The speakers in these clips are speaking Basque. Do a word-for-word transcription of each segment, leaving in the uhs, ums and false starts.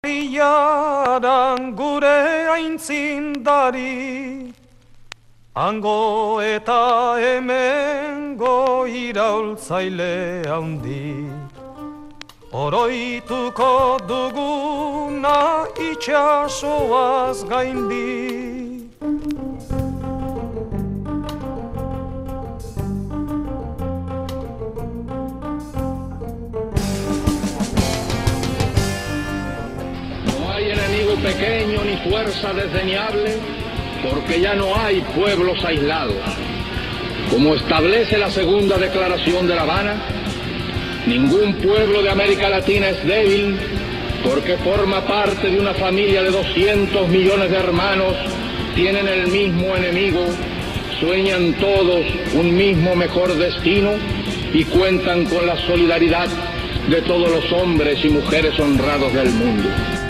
Iaran gure aintzindari, hango eta hemengo iraultzaile handi, oroituko duguna itxasoaz gaindi. Pequeño ni fuerza desdeñable, porque ya no hay pueblos aislados. Como establece la segunda declaración de La Habana, ningún pueblo de América Latina es débil, porque forma parte de una familia de doscientos millones de hermanos, tienen el mismo enemigo, sueñan todos un mismo mejor destino y cuentan con la solidaridad de todos los hombres y mujeres honrados del mundo.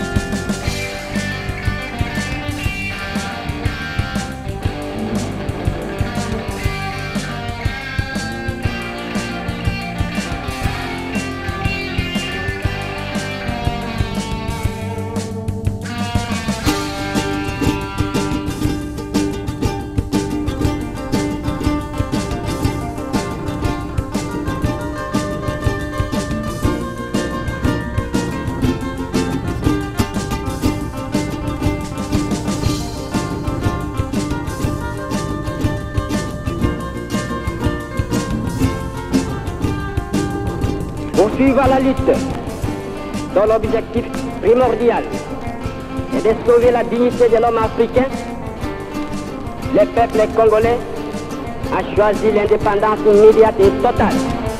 Poursuivre la lutte dont l'objectif primordial est de sauver la dignité de l'homme africain, le peuple congolais a choisi l'indépendance immédiate et totale.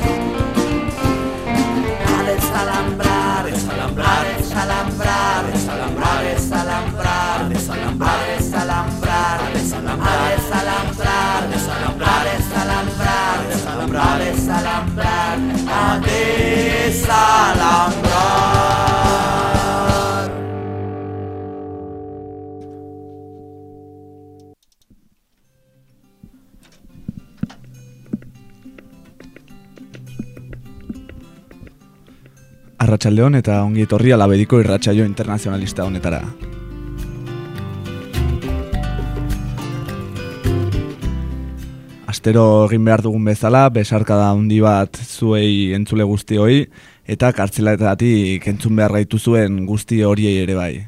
A desalambrar, desalambrar, desalambrar, desalambrar, desalambrar, desalambrar, desalambrar, desalambrar, desalambrar, desalambrar, desalambrar, desalambrar, desalambrar, a desalambrar. Arratsaldeon eta ongi etorri Alabediko irratsaio internazionalista honetara. Astero egin behar dugun bezala, besarkada handi bat zuei entzule guztioi eta kartzeletatik entzun behar gaitu zuen guzti horiei ere bai.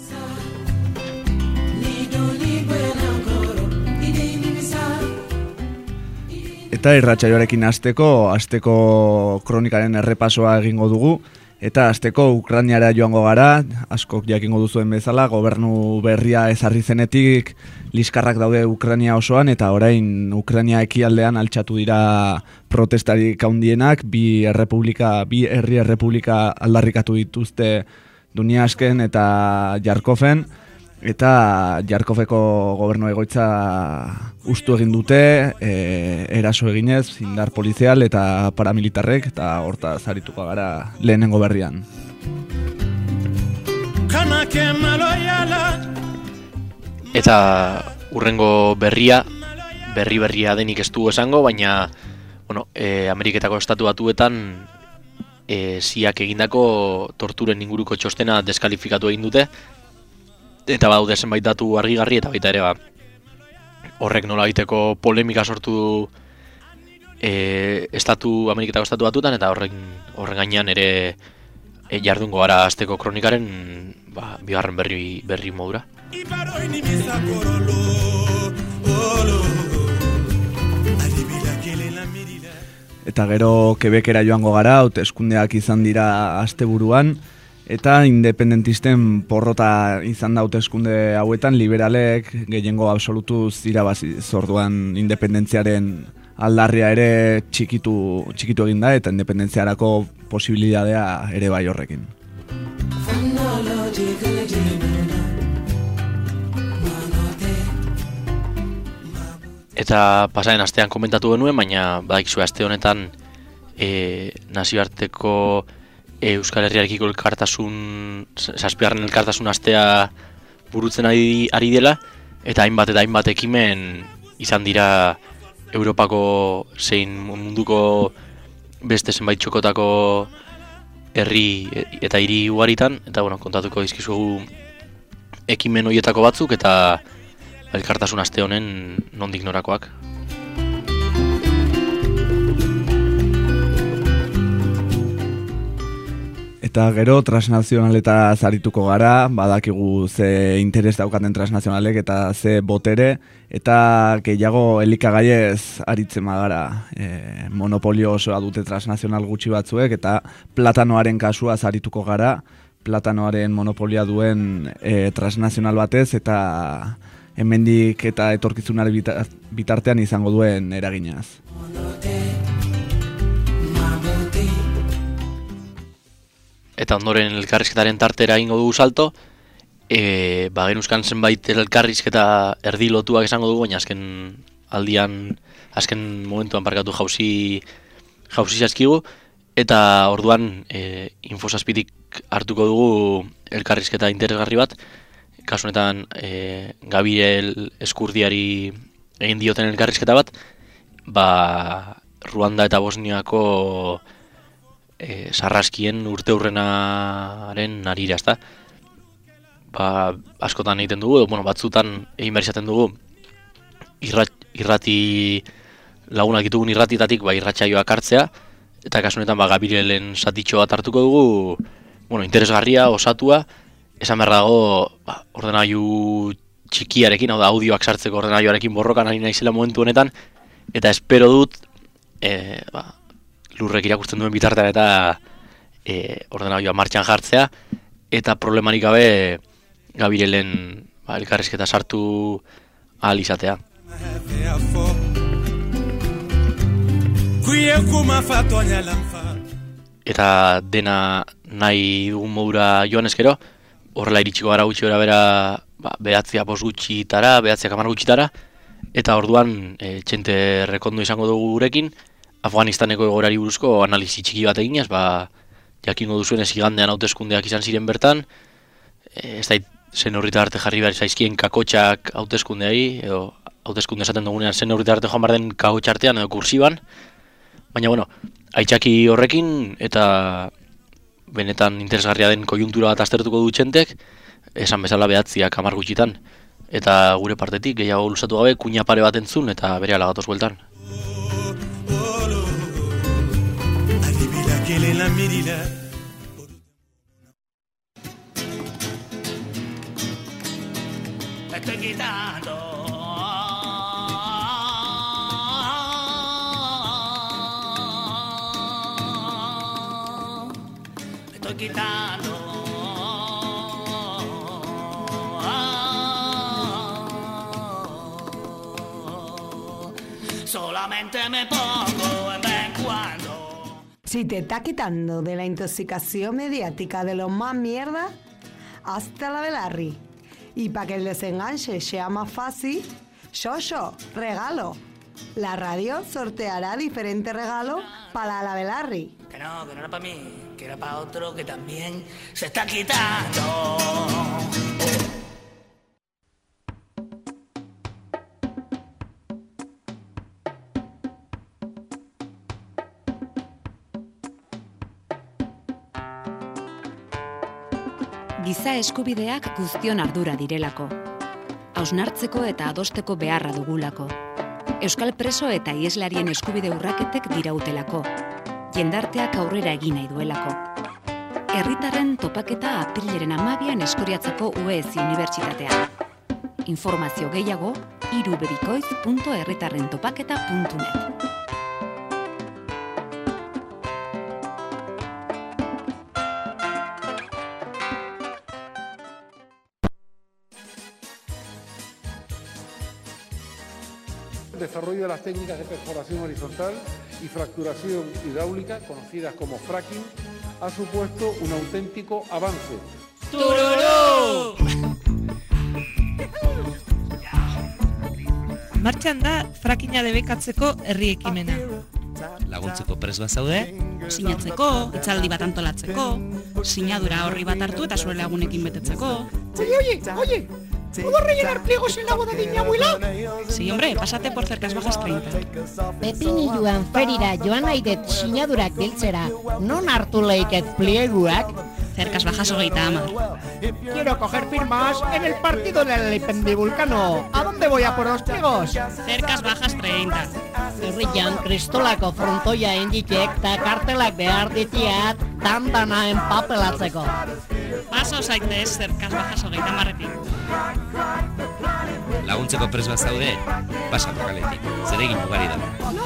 Eta irratsaioarekin hasteko, hasteko kronikaren errepasoa egingo dugu, eta hasteko Ukrainara joango gara, askok jakingo duzuen bezala, gobernu berria ezarri zenetik liskarrak daude Ukraina osoan, eta orain Ukraina ekialdean altxatu dira protestarik handienak, bi errepublika, bi herri errepublika aldarrikatu dituzte Duniasken eta Jarkoven, eta Jarkoveko gobernu egoitza ustu egin dute, e, eraso eginez, indar polizial eta paramilitarrek, eta horta zarituko gara lehenengo berrian. Eta urrengo berria, berri berria denik ez du esango, baina bueno, e, Ameriketako estatu batuetan e, ziak egindako torturen inguruko txostena deskalifikatu egin dute, eta badaude zenbait datu argigarri, eta baita ere ba, horrek nolabaiteko polemika sortu du e, estatu, Ameriketako estatu batuetan, eta horren, horren gainean ere e, jardungo gara asteko kronikaren ba, bigarren berri, berri modura. Eta gero Quebecera joango gara, hauteskundeak izan dira asteburuan, eta independentisten porrota izan da hauteskunde hauetan, liberalek gehiengo absolutuz irabazi zorduan independentziaren aldarria ere txikitu, txikitu egin da, eta independentziarako posibilitatea ere bai horrekin. Eta pasaren astean komentatu genuen, baina badakizue aste honetan e, nazioarteko Euskal Herriarekiko elkartasun, zazpigarren elkartasun astea burutzen ari, ari dela, eta hainbat eta hainbat ekimen izan dira Europako zein munduko beste zenbait txokotako herri eta hiri ugaritan, eta bueno, kontatuko dizkizugu ekimen horietako batzuk eta elkartasun aste honen nondik norakoak. Eta gero transnazionaleta zarituko gara, badakigu ze interes daukaten transnazionalek eta ze botere, eta gehiago elikagaiez aritzen magara. E, monopolio osoa dute transnazional gutxi batzuek, eta platanoaren kasua zarituko gara, platanoaren monopolia duen e, transnazional batez, eta hemendik eta etorkizunari bitartean izango duen eraginaz. Eta ondoren elkarrizketaren tartera ingo dugu salto, e, ba, genuzkan zenbait elkarrizketa erdi lotuak esango dugu, baina azken aldian, azken momentuan parkatu jauzi, jauzi zaizkigu, eta orduan e, infosazpitik hartuko dugu elkarrizketa interesgarri bat, kasu honetan e, Gabriel Eskurdiari egin dioten elkarrizketa bat, ba, Ruanda eta Bosniako E, sarraskien urte hurrenaren narira, ezta? Ba, askotan egiten dugu, bueno, batzutan egin behar izaten dugu irrat, irrati lagunak ditugun irratietatik ba, irratsaioak hartzea, eta kasu honetan ba, Gabrielen satitxo bat hartuko dugu, bueno, interesgarria, osatua, esan behar dago ba, ordenagailu txikiarekin, hau da audioak sartzeko ordenagailuarekin borrokan ari naizela momentu honetan, eta espero dut e, ba, lurrek irakurtzen duen bitartean eta e, ordenagailua martxan jartzea, eta problemarik gabe Gabrielen ba, elkarrizketa sartu ahal izatea. Eta dena nahi dugun modura joan ezkero, horrela iritsiko gara gutxi bera bera ba, behatzia bost gutxitara, behatzia kamar gutxitara, eta orduan e, txente rekondo izango dugu gurekin, Afganistaneko egoerari buruzko analisi txiki bat eginez, ba, jakingo duzuen ez igandean hauteskundeak izan ziren bertan, e, ez da zen horrita arte jarri behar zaizkien kakotxak hauteskundeari, edo hauteskunde esaten dugunean zen horrita arte joan behar den kakotxartean edo kursiban, baina bueno, aitzaki horrekin eta benetan interesgarria den kojuntura bat aztertuko du txentek, esan bezala behatziak hamar gutxitan, eta gure partetik gehiago luzatu gabe kuña pare bat entzun eta bere alagatoz bueltan. Estoy quitando Estoy quitando Solamente me pongo en vez en cuando. Si te está quitando de la intoxicación mediática de lo más mierda, hazte la Belarri. Y para que el desenganche sea más fácil, yo, yo, regalo. La radio sorteará diferentes regalos para la Belarri. Que no, que no era para mí, que era para otro que también se está quitando. Giza eskubideak guztion ardura direlako. Hausnartzeko eta adosteko beharra dugulako. Euskal preso eta ieslarien eskubide urraketek dirautelako. Jendarteak aurrera egin nahi duelako. Herritarren topaketa aprilaren hamabian Eskoriatzako U E S I Unibertsitatea. Informazio gehiago irubebikoitz puntu herritarrentopaketa puntu net. Desarrollo de las técnicas de perforación horizontal y fracturación hidráulica, conocidas como fracking, ha supuesto un auténtico avance. ¡Tururú! Martxan da frackinga debekatzeko herri ekimena. Laguntzeko prest bazaude? Sinatzeko, hitzaldi bat antolatzeko, sinadura horri bat hartu eta zure lagunekin betetzeko. Oye, oye, oye, ¿Puedo rellenar pliegos en la boda de mi abuela? Sí, hombre, pásate por Cercas Bajas treinta. Pepinilluan ferira joan naidet sinadurak biltzera, non hartu leiket plieguak? Cercas Bajas hogeita hamar. Quiero coger firmas en el partido del Lependibulcano. ¿A dónde voy a por los pliegos? Cercas Bajas treinta. Herrian kristolako frontoia inditek eta kartelak behar ditiat dandana enpapelatzeko. Paso zaitez Cercas Bajas hogeita hamarretik. Laguntzeko prest bat zaude, pasa lokaletik. Zeregin ugari da.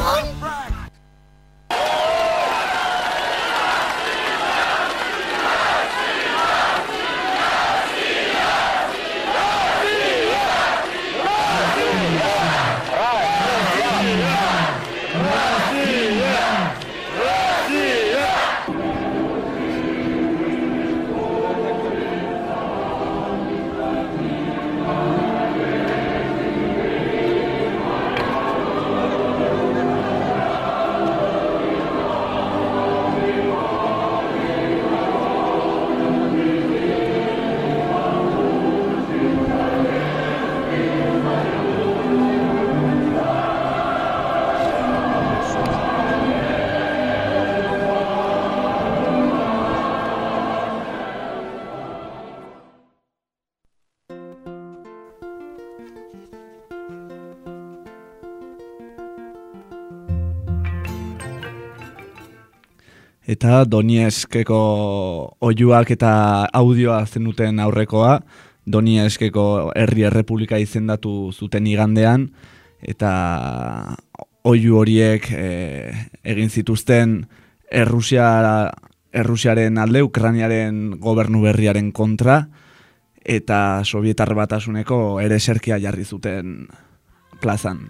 Eta Donieskeko oihuak eta audioa zenuten aurrekoa, Donieskeko herri errepublika izendatu zuten igandean, eta oihu horiek e, egin zituzten Errusia, Errusiaren alde, Ukrainiaren gobernu berriaren kontra, eta Sobietar Batasuneko ereserkia jarri zuten plazan.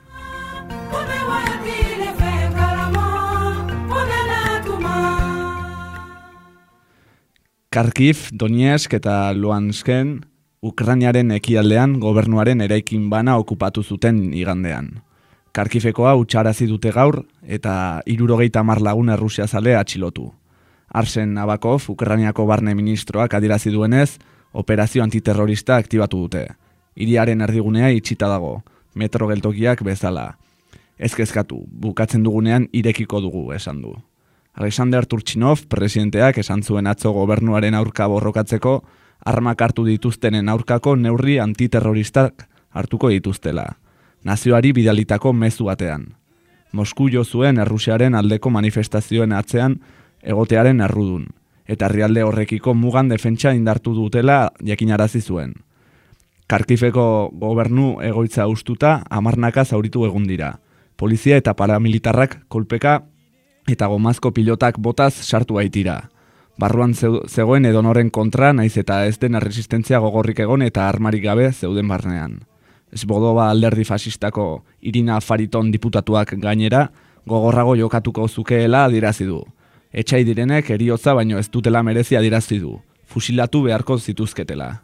Kharkiv, Donetsk eta Luhansken Ukrainiaren ekialdean gobernuaren eraikin bana okupatu zuten igandean. Kharkivekoa hutsarazi dute gaur eta hirurogeita hamar lagun errusiazale atxilotu. Arsen Nabakov, Ukrainiako barne ministroak adierazi duenez, operazio antiterrorista aktibatu dute. Hiriaren erdigunea itxita dago, metro geltokiak bezala. Ez kezkatu, bukatzen dugunean irekiko dugu, esan du. Alexander Turchinov, presidenteak esan zuen atzo gobernuaren aurka borrokatzeko, armak hartu dituztenen aurkako neurri antiterroristak hartuko dituztela. Nazioari bidalitako mezu batean. Mosku jo zuen Errusiaren aldeko manifestazioen atzean egotearen errudun, eta herrialde horrekiko mugan defentsa indartu dutela jakinarazi zuen. Kharkiveko gobernu egoitza ustuta hamarnaka zauritu egun dira. Polizia eta paramilitarrak kolpeka eta gomazko pilotak botaz sartu baitira. Barruan zegoen edonoren kontra, naiz eta ez den erresistentzia gogorrik egon eta armarik gabe zeuden barnean. Esbodoba alderdi fasistako Irina Fariton diputatuak gainera, gogorrago jokatuko zukeela adierazi du. Etxai direnek eriotza baino ez dutela merezi adierazi du. Fusilatu beharko zituzketela.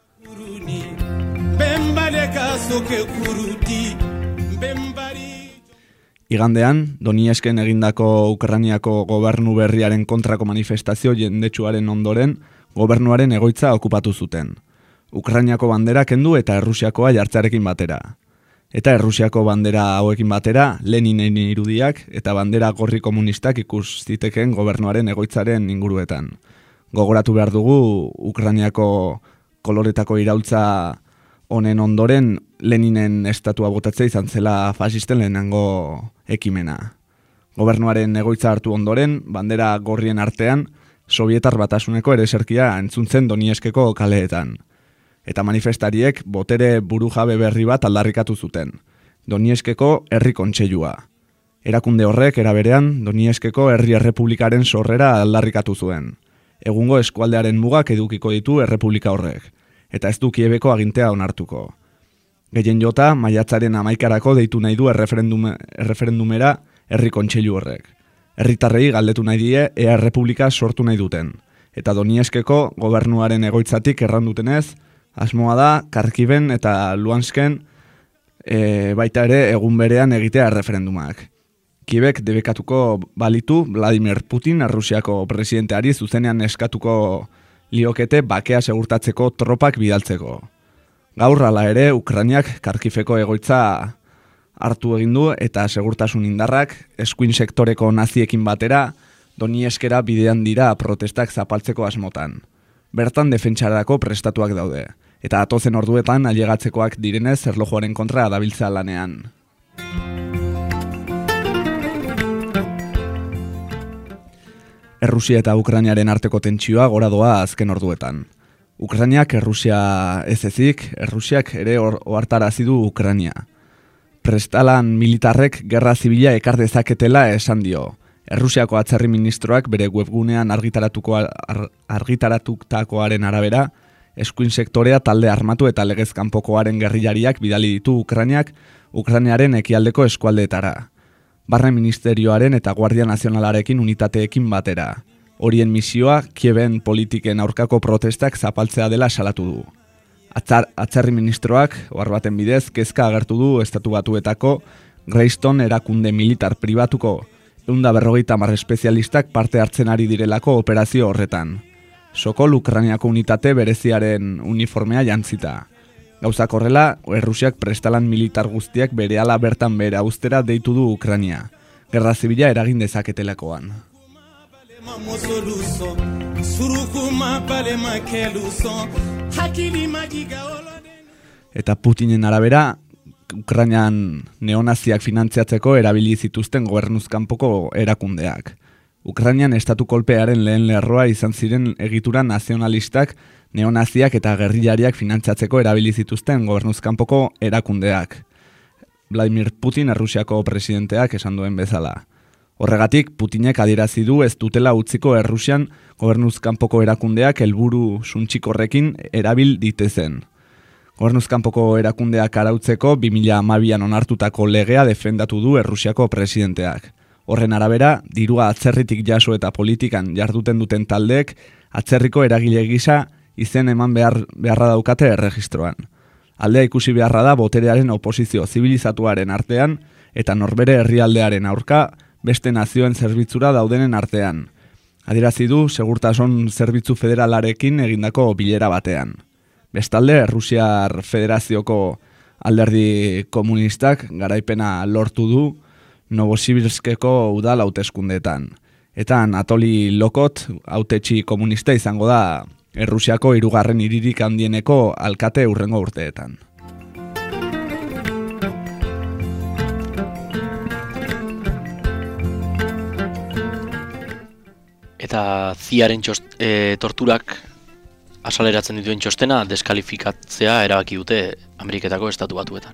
Igandean, Doniesken egindako Ukrainiako gobernu berriaren kontrako manifestazio jendetsuaren ondoren, gobernuaren egoitza okupatu zuten. Ukrainiako bandera kendu eta Errusiakoa jartzearekin batera. Eta Errusiako bandera hauekin batera, Leninen irudiak eta bandera gorri komunistak ikus zitekeen gobernuaren egoitzaren inguruetan. Gogoratu behar dugu, Ukrainiako koloretako iraultza honen ondoren, Leninen estatua botatzea izan zela fasisten lehenengo ekimena. Gobernuaren egoitza hartu ondoren, bandera gorrien artean, Sobietar Batasuneko ereserkia entzuntzen Donieskeko kaleetan. Eta manifestariek botere burujabe berri bat aldarrikatu zuten. Donieskeko herri kontseilua. Erakunde horrek eraberean Donieskeko herri errepublikaren sorrera aldarrikatu zuen. Egungo eskualdearen mugak edukiko ditu errepublika horrek. Eta ez du Kiebeko agintea onartuko. Gehien jota, maiatzaren amaikarako deitu nahi du erreferendume, erreferendumera herri kontseilu horrek. Herritarrei galdetu nahi die ea errepublika sortu nahi duten. Eta Donieskeko gobernuaren egoitzatik errandutenez, asmoa da Kharkiven eta Luhansken e, baita ere egun berean egitea erreferendumak. Kiebek debekatuko balitu Vladimir Putin, Errusiako presidenteari zuzenean eskatuko liokete bakea segurtatzeko tropak bidaltzeko. Gaur hala ere, Ukrainiak Karkifeko egoitza hartu egin du eta segurtasun indarrak eskuin sektoreko naziekin batera Donetskera bidean dira protestak zapaltzeko asmotan. Bertan defentsarako prestatuak daude, eta atozen orduetan ailegatzekoak direnez erlojuaren kontra dabiltza lanean. Errusia eta Ukrainiaren arteko tentsioa gora doa azken orduetan. Ukrainiak Errusia ez ezik, Errusiak ere ohartarazi du Ukrainia. Prestalan militarrek gerra zibila ekar dezaketela esan dio. Errusiako atzerri ministroak bere webgunean argitaratuko ar, argitaratutakoaren arabera, eskuin sektorea talde armatu eta legez kanpokoaren gerrillariak bidali ditu Ukrainiak Ukrainiaren ekialdeko eskualdeetara. Barne ministerioaren eta Guardia Nazionalarekin unitateekin batera. Horien misioa Kieven politiken aurkako protestak zapaltzea dela salatu du. Atzar, atzerri ministroak, ohar baten bidez, kezka agertu du Estatu Batuetako Greystone erakunde militar pribatuko ehun eta berrogeita hamar espezialistak parte hartzen ari direlako operazio horretan. Sokol Ukrainiako unitate bereziaren uniformea jantzita. Gauzak horrela, Errusiak prestalan militar guztiak berehala bertan behera ustera deitu du Ukrainia. Gerra zibila eragin dezaketelakoan. Eta Putinen arabera, Ukrainian neonaziak finantziatzeko erabili zituzten gobernuzkanpoko erakundeak. Ukrainian estatu kolpearen lehen lerroa izan ziren egitura nazionalistak, neonaziak eta gerrillariak finantziatzeko erabili zituzten gobernuzkanpoko erakundeak. Vladimir Putin Errusiako presidenteak esan duen bezala. Horregatik, Putinek adierazi du ez dutela utziko Errusian gobernuzkanpoko erakundeak helburu suntsikorrekin erabil ditezen. Gobernuzkanpoko erakundeak arautzeko bi mila hamabian onartutako legea defendatu du Errusiako presidenteak. Horren arabera, dirua atzerritik jaso eta politikan jarduten duten taldeek atzerriko eragile gisa izen eman behar, beharra daukate erregistroan. Aldea ikusi beharra da boterearen oposizio zibilizatuaren artean eta norbere herrialdearen aurka beste nazioen zerbitzura daudenen artean. Adierazi du segurtasun zerbitzu federalarekin egindako bilera batean. Bestalde, Errusiar Federazioko alderdi komunistak garaipena lortu du Novosibirskeko udal hauteskundeetan. Eta Anatoli Lokot hautetsi komunista izango da Errusiako hirugarren hiririk handieneko alkate hurrengo urteetan. Eta ziaren txost, e, torturak asaleratzen dituen txostena deskalifikatzea erabaki dute Ameriketako Estatu Batuetan.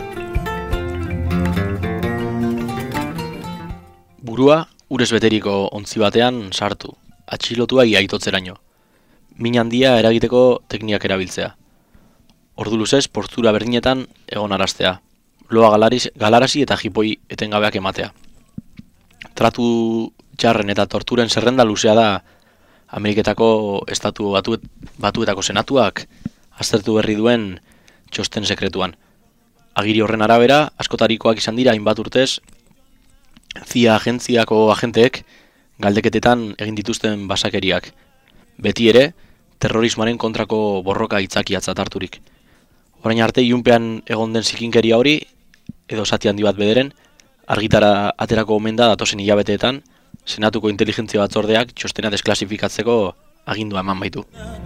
Burua urez beteriko ontzi batean sartu, atxilotua aitotzeraino. Min handia eragiteko tekniak erabiltzea. Ordu luzez postura berdinetan egon araztea. Loa galariz, galarasi eta jipoi etengabeak ematea. Tratu txarren eta torturen zerrenda luzea da Ameriketako Estatu batuet, Batuetako Senatuak aztertu berri duen txosten sekretuan. Agiri horren arabera, askotarikoak izan dira hainbat urtez, C I A agentziako agenteek galdeketetan egin dituzten basakeriak. Beti ere, terrorismoaren kontrako borroka aitzakiatzat harturik. Orain arte ilunpean egon den zikinkeria hori, edo zati handi bat bederen, argitara aterako omen da datozen hilabeteetan, Senatuko inteligentzia batzordeak txostena desklasifikatzeko agindua eman baitu.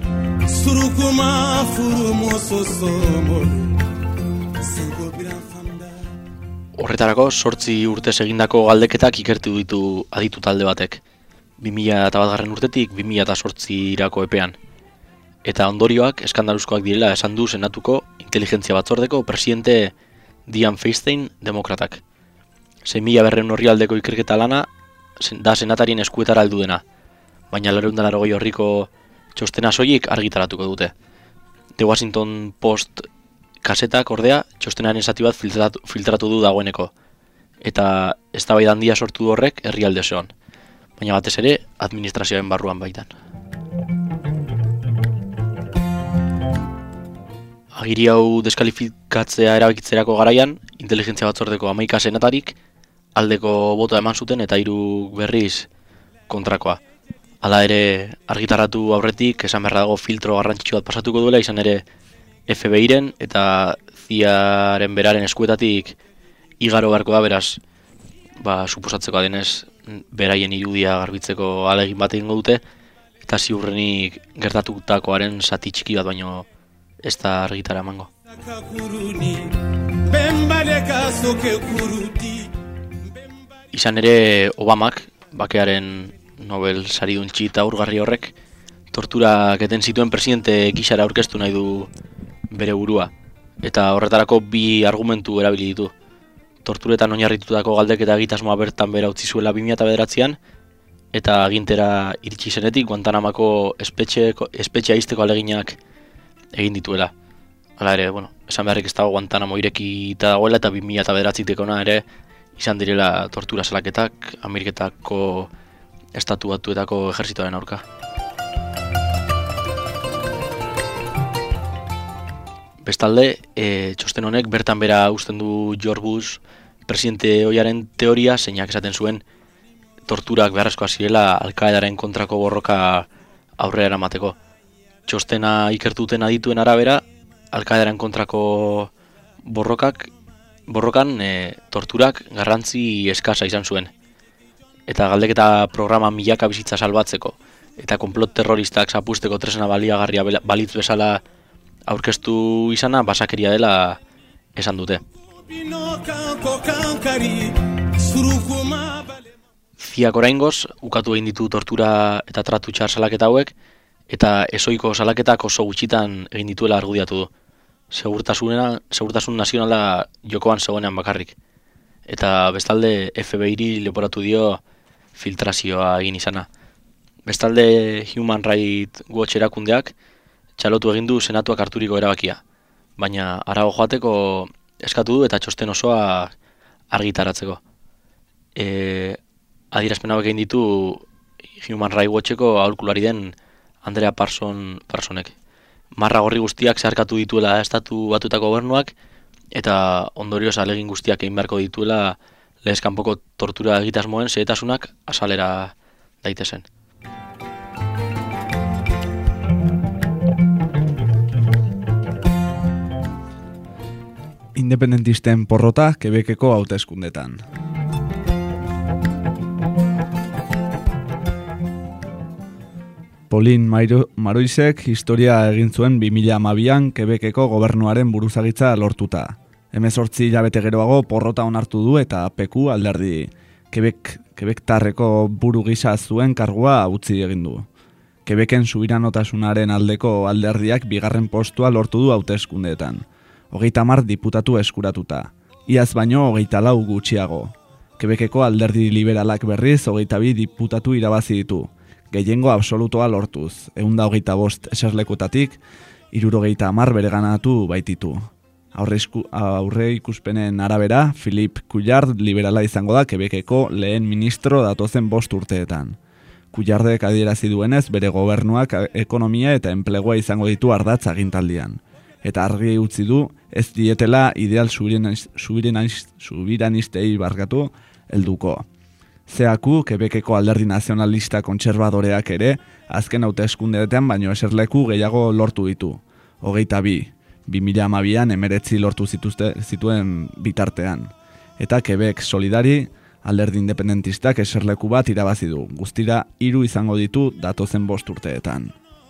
Horretarako, sortzi urtez egindako galdeketak ikertu ditu aditu talde batek. bi mila batgarren urtetik bi mila zortzirako epean. Eta ondorioak eskandaluzkoak direla esan du Senatuko inteligentzia batzordeko presidente Dianne Feinstein demokratak. sei mila berrehun orrialdeko ikerketa lana da senatarien eskuetara heldu dena, baina laurehun eta laurogei orriko txostena soilik argitaratuko dute. The Washington Post kasetak ordea txostenaren zati bat filtratu, filtratu du dagoeneko, eta eztabaida handia sortu horrek herrialde osoan, baina batez ere administrazioaren barruan baitan. Agiri hau deskalifikatzea erabakitzerako garaian, inteligentzia batzordeko hamaika senatarik aldeko botoa eman zuten eta hiru berriz kontrakoa. Hala ere argitaratu aurretik esan behar dago filtro garrantzitsu bat pasatuko duela, izan ere F B I-ren eta C I A-ren beraren eskuetatik igaro beharko da, beraz, ba, suposatzeko denez, beraien irudia garbitzeko alegin bat egingo dute, eta ziurrenik gertatutakoaren zati txiki bat baino ez da argitara emango. Izan ere Obamak, bakearen Nobel saridun txita urgarri horrek, torturak eten zituen presidente gisara aurkeztu nahi du bere burua, eta horretarako bi argumentu erabili ditu. Torturetan oinarritutako galdeketa egitasmoa bertan bera utzi zuela bi mila bederatzian, eta agintera iritsi zenetik Guantanamako espetxea izteko aleginak egin dituela. Hala ere, bueno, esan beharrik ez dago Guantanamo irekita dagoela eta bi mila bederatzitekona ere izan direla tortura salaketak Ameriketako estatu batuetako ejertzitoaren aurka. Bestalde, e, txosten honek bertan bera uzten du George Bush presidente ohiaren teoria, zeinak esaten zuen torturak beharrezkoa zirela Al-Qaedaren kontrako borroka aurrera eramateko. Txostena ikertuten adituen arabera, Al-Qaedaren kontrako borrokak, borrokan e, torturak garrantzi eskasa izan zuen. Eta galdeketa programa milaka bizitza salbatzeko, eta konplot terroristak zapusteko tresna baliagarria balitz bezala aurkeztu izana, basakeria dela esan dute. C I Ak oraingoz ukatu egin ditu tortura eta tratu txar salaketa hauek, eta ezoiko salaketak oso gutxitan egin dituela argudiatu du. Segurtasuna, segurtasun nazionala jokoan zegoenean bakarrik. Eta bestalde F B I-ri leporatu dio filtrazioa egin izana. Bestalde Human Rights Watch erakundeak txalotu egin du senatuak harturiko erabakia, baina harago joateko eskatu du eta txosten osoa argitaratzeko. E, adierazpen hauek egin ditu Human Rights Watcheko aholkulari den Andrea Parson, Parsonek. Marra gorri guztiak zeharkatu dituela estatu batutako gobernuak eta ondorioz alegin guztiak egin beharko dituela lehez kanpoko tortura egitasmoen xehetasunak azalera daitezen. Independentisten porrota Quebeceko hauteskundetan. Pauline Maroisek historia egin zuen bi mila hamabian Quebeceko gobernuaren buruzagitza lortuta. Hemezortzi hilabete geroago porrota onartu du eta P Q alderdi Quebec, Quebectarreko buru gisa zuen kargua utzi egin du. Quebecen subiranotasunaren aldeko alderdiak bigarren postua lortu du hauteskundeetan. Hogeita hamar diputatu eskuratuta. Iaz baino hogeita lau gutxiago. Quebeceko alderdi liberalak berriz hogeita bi diputatu irabazi ditu. Gehiengo absolutoa lortuz. Ehunda hogeita bost eserlekutatik, hirurogeita hamar bereganatu baititu. Aurre, isku, aurre ikuspenen arabera, Philippe Couillard liberala izango da Quebeceko lehen ministro datozen bost urteetan. Couillardek adierazi duenez bere gobernuak ekonomia eta enplegua izango ditu ardatz agintaldian. Eta argi utzi du ez dietela ideal subiranistei barkatu helduko. C A Q, Quebeceko alderdi nazionalista kontserbadoreak ere, azken hauteskundeetan baino eserleku gehiago lortu ditu. Hogeita bi, bi mila hamabian emeretzi lortu zituzte, zituen bitartean. Eta Quebec Solidari, alderdi independentistak eserleku bat irabazi du. Guztira hiru izango ditu datozen bost urteetan.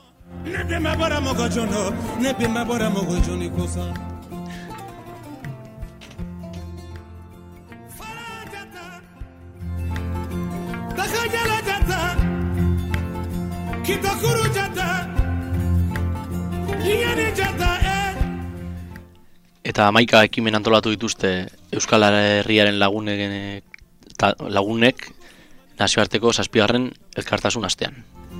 Eta hamaika ekimen antolatu dituzte Euskal Herriaren lagunek, lagunek nazioarteko zazpigarren elkartasun astean.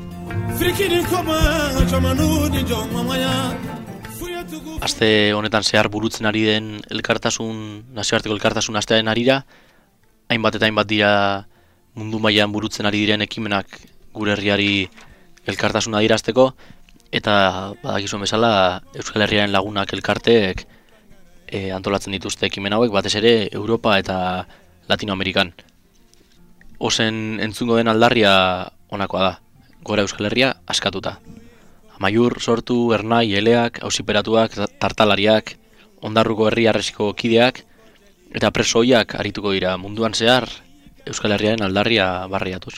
Aste honetan zehar burutzen ari den elkartasun, nazioarteko elkartasun astearen arira, hainbat eta hainbat dira mundu mailan burutzen ari diren ekimenak gure herriari elkartasuna adierazteko, eta badakizuen bezala Euskal Herriaren lagunak elkarteek e, antolatzen dituzte ekimen hauek, batez ere Europa eta Latinoamerikan. Ozen entzungo den aldarria honakoa da, gora Euskal Herria askatuta. Amaiur sortu, Ernai, Eleak, auziperatuak, tartalariak, Ondarruko herri arresiko kideak, eta preso hoiak arituko dira munduan zehar Euskal Herriaren aldarria barriatuz.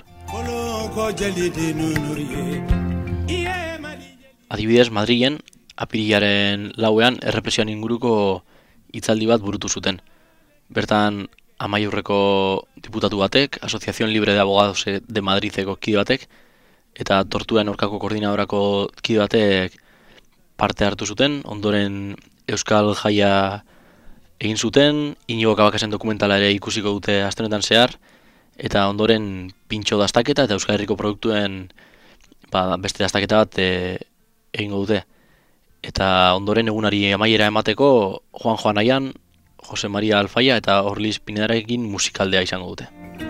Adibidez, Madrilen, apirilaren lauean errepresioan inguruko hitzaldi bat burutu zuten. Bertan, Amaiurreko diputatu batek, Asociación Libre de Abogados de Madrideko kide batek, eta torturan aurkako koordinadorako kide batek parte hartu zuten, ondoren Euskal Jaia egin zuten, Inigo Kabakasen dokumentala ere ikusiko dute astenetan zehar, eta ondoren pintxo dastaketa eta Euskal Herriko produktuen ba, beste dastaketa bat e, egingo dute. Eta ondoren egunari amaiera emateko Juan Juan Aian, Jose Maria Alfaia eta Orliz Pinedarekin musikaldea izango dute.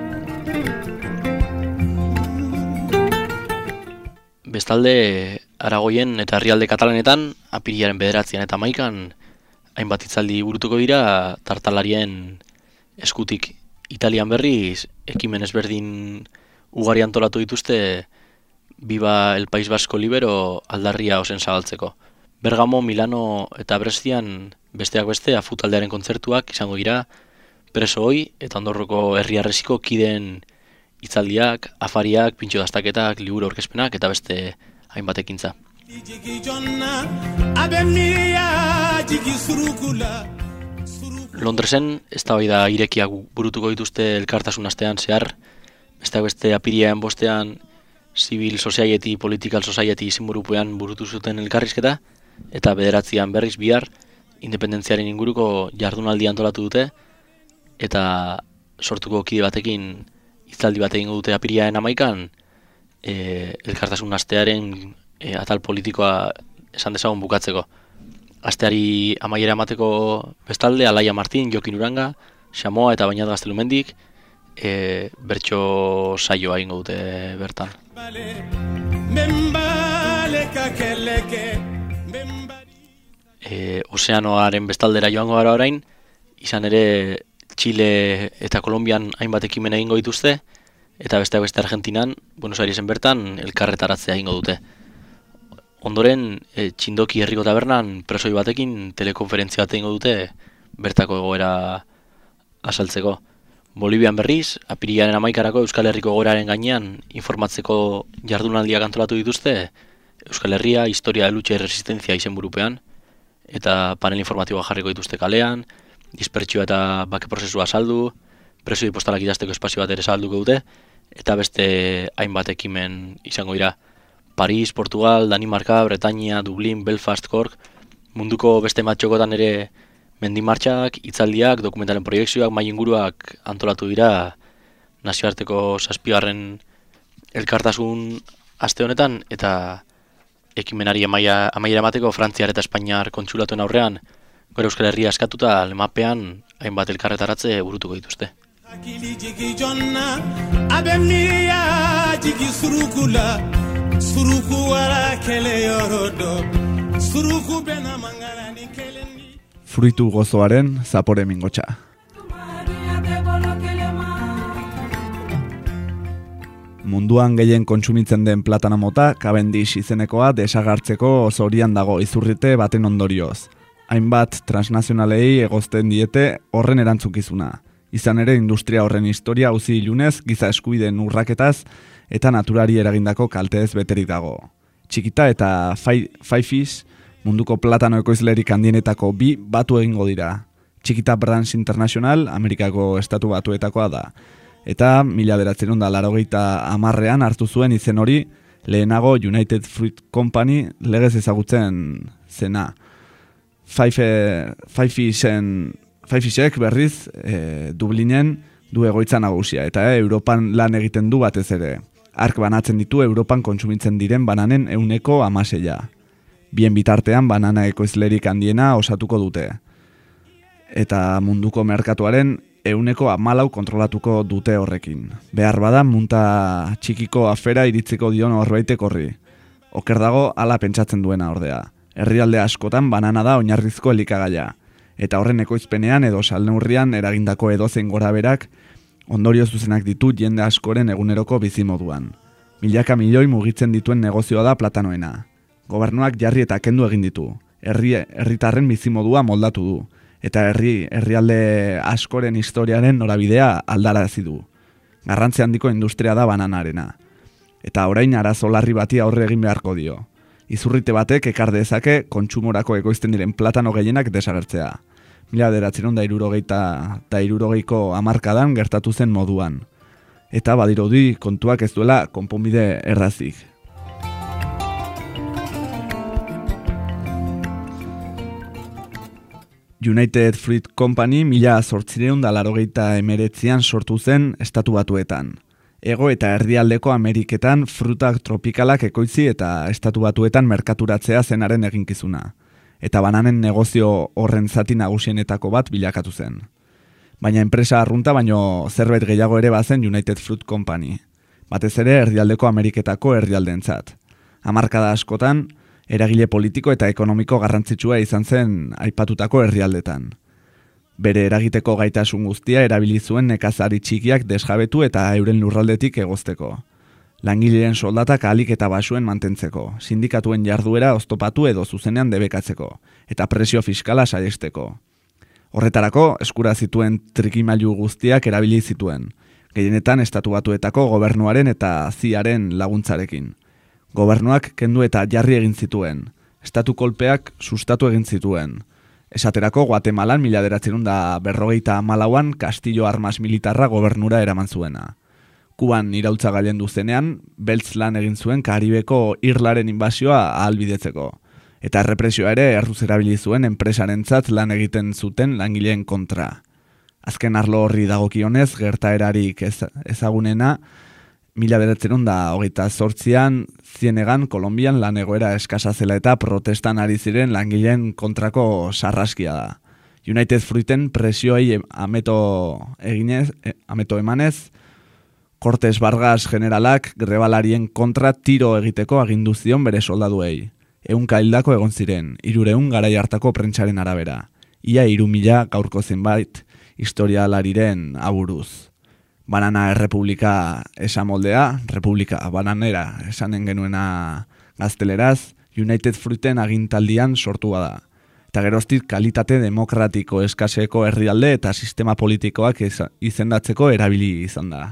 Bestalde, Aragoien eta herrialde katalanetan, apirilaren bederatzian eta maikan, hainbat hitzaldi burutuko dira tartalarien eskutik. Italian berriz, ekimen ezberdin ugari antolatu dituzte Viva el País Vasco Libero aldarria ozen zabaltzeko. Bergamo, Milano eta Brestian besteak beste afutaldearen kontzertuak izango dira, preso hoi eta Ondorroko herri arresiko kideen hitzaldiak, afariak, pintxo dastaketak, liburu aurkezpenak eta beste hainbat ekintza. Londresen eztabaida irekiak burutuko dituzte elkartasun astean zehar, besteak beste apiriaren bostean Civil Society, Political Society izenburupean burutu zuten elkarrizketa, eta bederatzian berriz bihar independentziaren inguruko jardunaldi antolatu dute, eta sortuko kide batekin hitzaldi bat egingo dute apiriaren amaikan, e, elkartasun astearen e, atal politikoa esan dezagun bukatzeko. Asteari amaiera emateko bestalde, Alaia Martin, Jokin Uranga, Xamoa eta Bainat Gaztelumendik, e, bertso saioa egingo dute bertan. E, Ozeanoaren bestaldera joango gara orain, izan ere Txile eta Kolombian hainbat ekimen egingo dituzte, eta besteak beste Argentinan, Buenos Airesen bertan, elkarretaratzea egingo dute. Ondoren, e, Txindoki herriko tabernan presoi batekin telekonferentzia bat egingo dute bertako egoera azaltzeko. Bolivian berriz, apirilaren amaikarako Euskal Herriko egoeraren gainean informatzeko jardunaldiak antolatu dituzte Euskal Herria, Historia de Lucha y Resistencia izenburupean, eta panel informatiboa jarriko dituzte kalean, dispertsioa eta bake prozesua saldu, presoi postalak idazteko espazio bat ere salduko dute, eta beste hainbat ekimen izango dira. Paris, Portugal, Danimarka, Bretainia, Dublin, Belfast, Cork, munduko beste matxokotan ere mendimartxak, hitzaldiak, dokumentalen proiekzioak, mai inguruak antolatu dira nazioarteko zazpigarren elkartasun aste honetan, eta ekimenari amaia, amaiera emateko Frantziar eta Espainiar kontsulatuen aurrean gure Euskal Herria eskatuta lemapean hainbat elkarretaratze burutuko dituzte. Fruitu gozoaren zapore mingotxa. Munduan gehien kontsumitzen den platano mota, Cavendish izenekoa desagartzeko zorian dago izurrite baten ondorioz. Hainbat transnazionalei egozten diete horren erantzukizuna. Izan ere, industria horren historia auzi ilunez, giza eskubideen urraketaz eta naturari eragindako kalteez beterik dago. Txikita eta Five munduko platano ekoizlerik handienetako bi batu egingo dira. Txikita Brands International, Amerikako estatu batuetakoa da. Eta mila bederatziehun eta laurogeita hamarrean hartu zuen izen hori lehenago United Fruit Company legez ezagutzen zena. Fifeshek berriz e, Dublinen du egoitza nagusia eta e, Europan lan egiten du batez ere. Ark banatzen ditu Europan kontsumitzen diren bananen ehuneko hamaseia. Bien bitartean banana ekoizlerik handiena osatuko dute. Eta munduko merkatuaren ehuneko hamalau kontrolatuko dute horrekin. Behar bada munta txikiko afera iritziko dion horbaitek horri. Oker dago hala pentsatzen duena ordea. Herrialde askotan banana da oinarrizko elikagaia. Eta horren ekoizpenean edo salneurrian eragindako edozein goraberak ondorio zuzenak ditu jende askoren eguneroko bizimoduan. Milaka milioi mugitzen dituen negozioa da platanoena. Gobernuak jarri eta kendu egin ditu. Herri herritarren bizimodua moldatu du eta herri herrialde askoren historiaren norabidea aldarazi du. Garrantzi handiko industria da bananarena. Eta orain arazo larri bati aurre egin beharko dio. Izurrite batek ekar dezake kontsumorako ekoizten diren platano gehienak desagertzea. Mila bederatziehun eta hirurogeita eta hirurogeiko hamarkadan gertatu zen moduan. Eta badirudi kontuak ez duela konponbide errazik. United Fruit Company mila zortziehun eta laurogeita hemeretzian sortu zen Estatu Batuetan. Ego eta erdialdeko Ameriketan frutak tropikalak ekoitzi eta Estatu Batuetan merkaturatzea zenaren eginkizuna. Eta bananen negozio horren zati nagusienetako bat bilakatu zen. Baina enpresa arrunta baino zerbait gehiago ere bazen United Fruit Company. Batez ere erdialdeko Ameriketako herrialdentzat. Hamarkada askotan, eragile politiko eta ekonomiko garrantzitsua izan zen aipatutako herrialdetan. Bere eragiteko gaitasun guztia erabili zuen nekazari txikiak desjabetu eta euren lurraldetik egozteko. Langileen soldatak ahalik eta basuen mantentzeko, sindikatuen jarduera oztopatu edo zuzenean debekatzeko, eta presio fiskala saihesteko. Horretarako, eskura zituen trikimailu guztiak erabili zituen, gehienetan Estatu Batuetako gobernuaren eta ziaren laguntzarekin. Gobernuak kendu eta jarri egin zituen, estatu kolpeak sustatu egin zituen. Esaterako Guatemalan mila bederatziehun eta berrogeita hamalauan Castillo Armas militarra gobernura eraman zuena. Kuban iraultza gailendu zenean, beltz lan egin zuen Karibeko irlaren inbasioa ahalbidetzeko. Eta errepresioa ere erruz erabili zuen enpresarentzat lan egiten zuten langileen kontra. Azken arlo horri dagokionez, gertaerarik ez, ezagunena, mila bederatziehun eta hogeita zortzian, Zienegan, Kolonbian lan egoera eskasa zela eta protestan ari ziren langileen kontrako sarraskia da. United Fruiten presioei ameto eginez, ameto emanez, Cortes Vargas generalak grebalarien kontra tiro egiteko agindu zion bere soldaduei. Ehunka hildako egon ziren, hirureun garai hartako prentsaren arabera. Ia hiru mila gaurko zenbait historialariren aburuz. Banana errepublika esamoldea, republika bananera esanen genuena gazteleraz, United Fruiten agintaldian sortu bada. Eta geroztik kalitate demokratiko eskaseko herrialde eta sistema politikoak izendatzeko erabili izan da.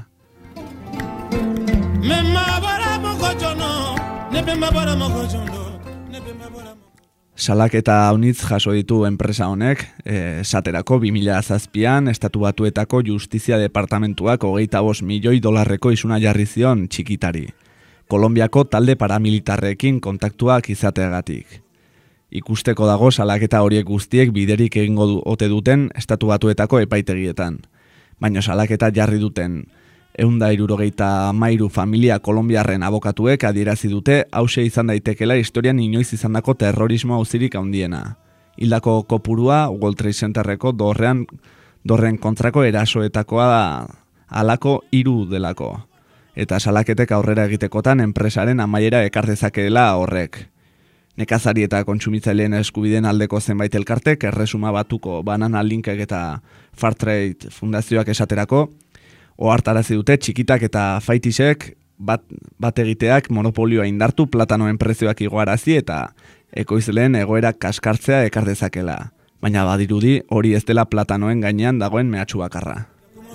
Salaketa haunitz jaso ditu enpresa honek, esaterako bi mila zazpian Estatu Batuetako Justizia Departamentuak hogeita bost milioi dolarreko isuna jarri zion txikitari. Kolonbiako talde paramilitarrekin kontaktuak izateagatik. Ikusteko dago salaketa horiek guztiek biderik egingo du, ote duten Estatu Batuetako epaitegietan. Baina salaketa jarri duten ehun eta hirurogeita hamairu familia kolonbiarren abokatuek adierazi dute hauxe izan daitekela historian inoiz izandako terrorismo auzirik handiena. Hildako kopurua World Trade Centerreko dorrean dorren kontrako erasoetakoa da halako hiru delako. Eta salaketek aurrera egitekotan enpresaren amaiera ekar dezakeela horrek. Nekazari eta kontsumitzaileen eskubideen aldeko zenbait elkartek erresuma batuko Banana Linkek eta Fairtrade fundazioak esaterako, ohartarazi dute txikitak eta faitisek bat, bat egiteak monopolioa indartu platanoen prezioak igoarazi eta ekoizleen egoera kaskartzea ekar dezakela. Baina badirudi hori ez dela platanoen gainean dagoen mehatxu bakarra.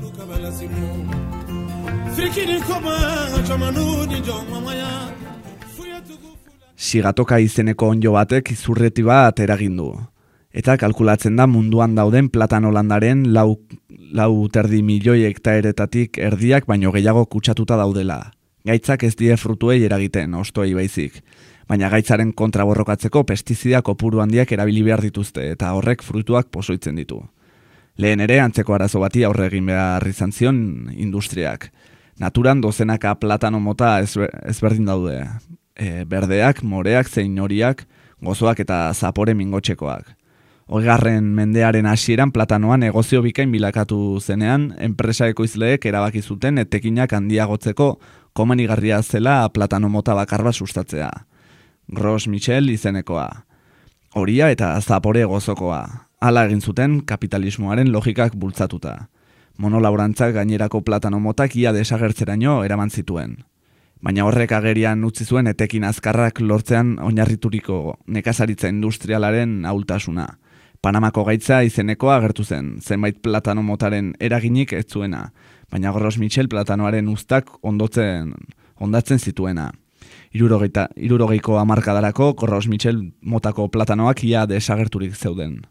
Sigatoka izeneko onjo batek izurreti bat eragin du. Eta kalkulatzen da munduan dauden platano landaren lau, lau terdi milioi hektaeretatik erdiak baino gehiago kutsatuta daudela. Gaitzak ez die frutuei eragiten, ostoei baizik. Baina gaitzaren kontra borrokatzeko pestizida kopuru handiak erabili behar dituzte eta horrek frutuak pozoitzen ditu. Lehen ere antzeko arazo bati aurre egin behar izan zion industriak. Naturan dozenaka platano mota ezberdin daude. E, berdeak, moreak, zein horiak, gozoak eta zapore mingotxekoak. Hogeigarren mendearen hasieran platanoa negozio bikain bilakatu zenean, enpresa ekoizleek erabaki zuten etekinak handiagotzeko komenigarria zela platano mota bakar bat sustatzea. Gros Michel izenekoa. Horia eta zapore gozokoa. Hala egin zuten kapitalismoaren logikak bultzatuta. Monolaurantzak gainerako platano motak ia desagertzeraino eraman zituen. Baina horrek agerian utzi zuen etekin azkarrak lortzean oinarrituriko nekazaritza industrialaren ahultasuna. Panamako gaitza izenekoa agertu zen, zenbait platano motaren eraginik ez zuena, baina Gros Michel platanoaren uztak ondotzen, ondatzen zituena. Irurogeita, irurogeiko hamarkadarako Gros Michel motako platanoak ia desagerturik zeuden.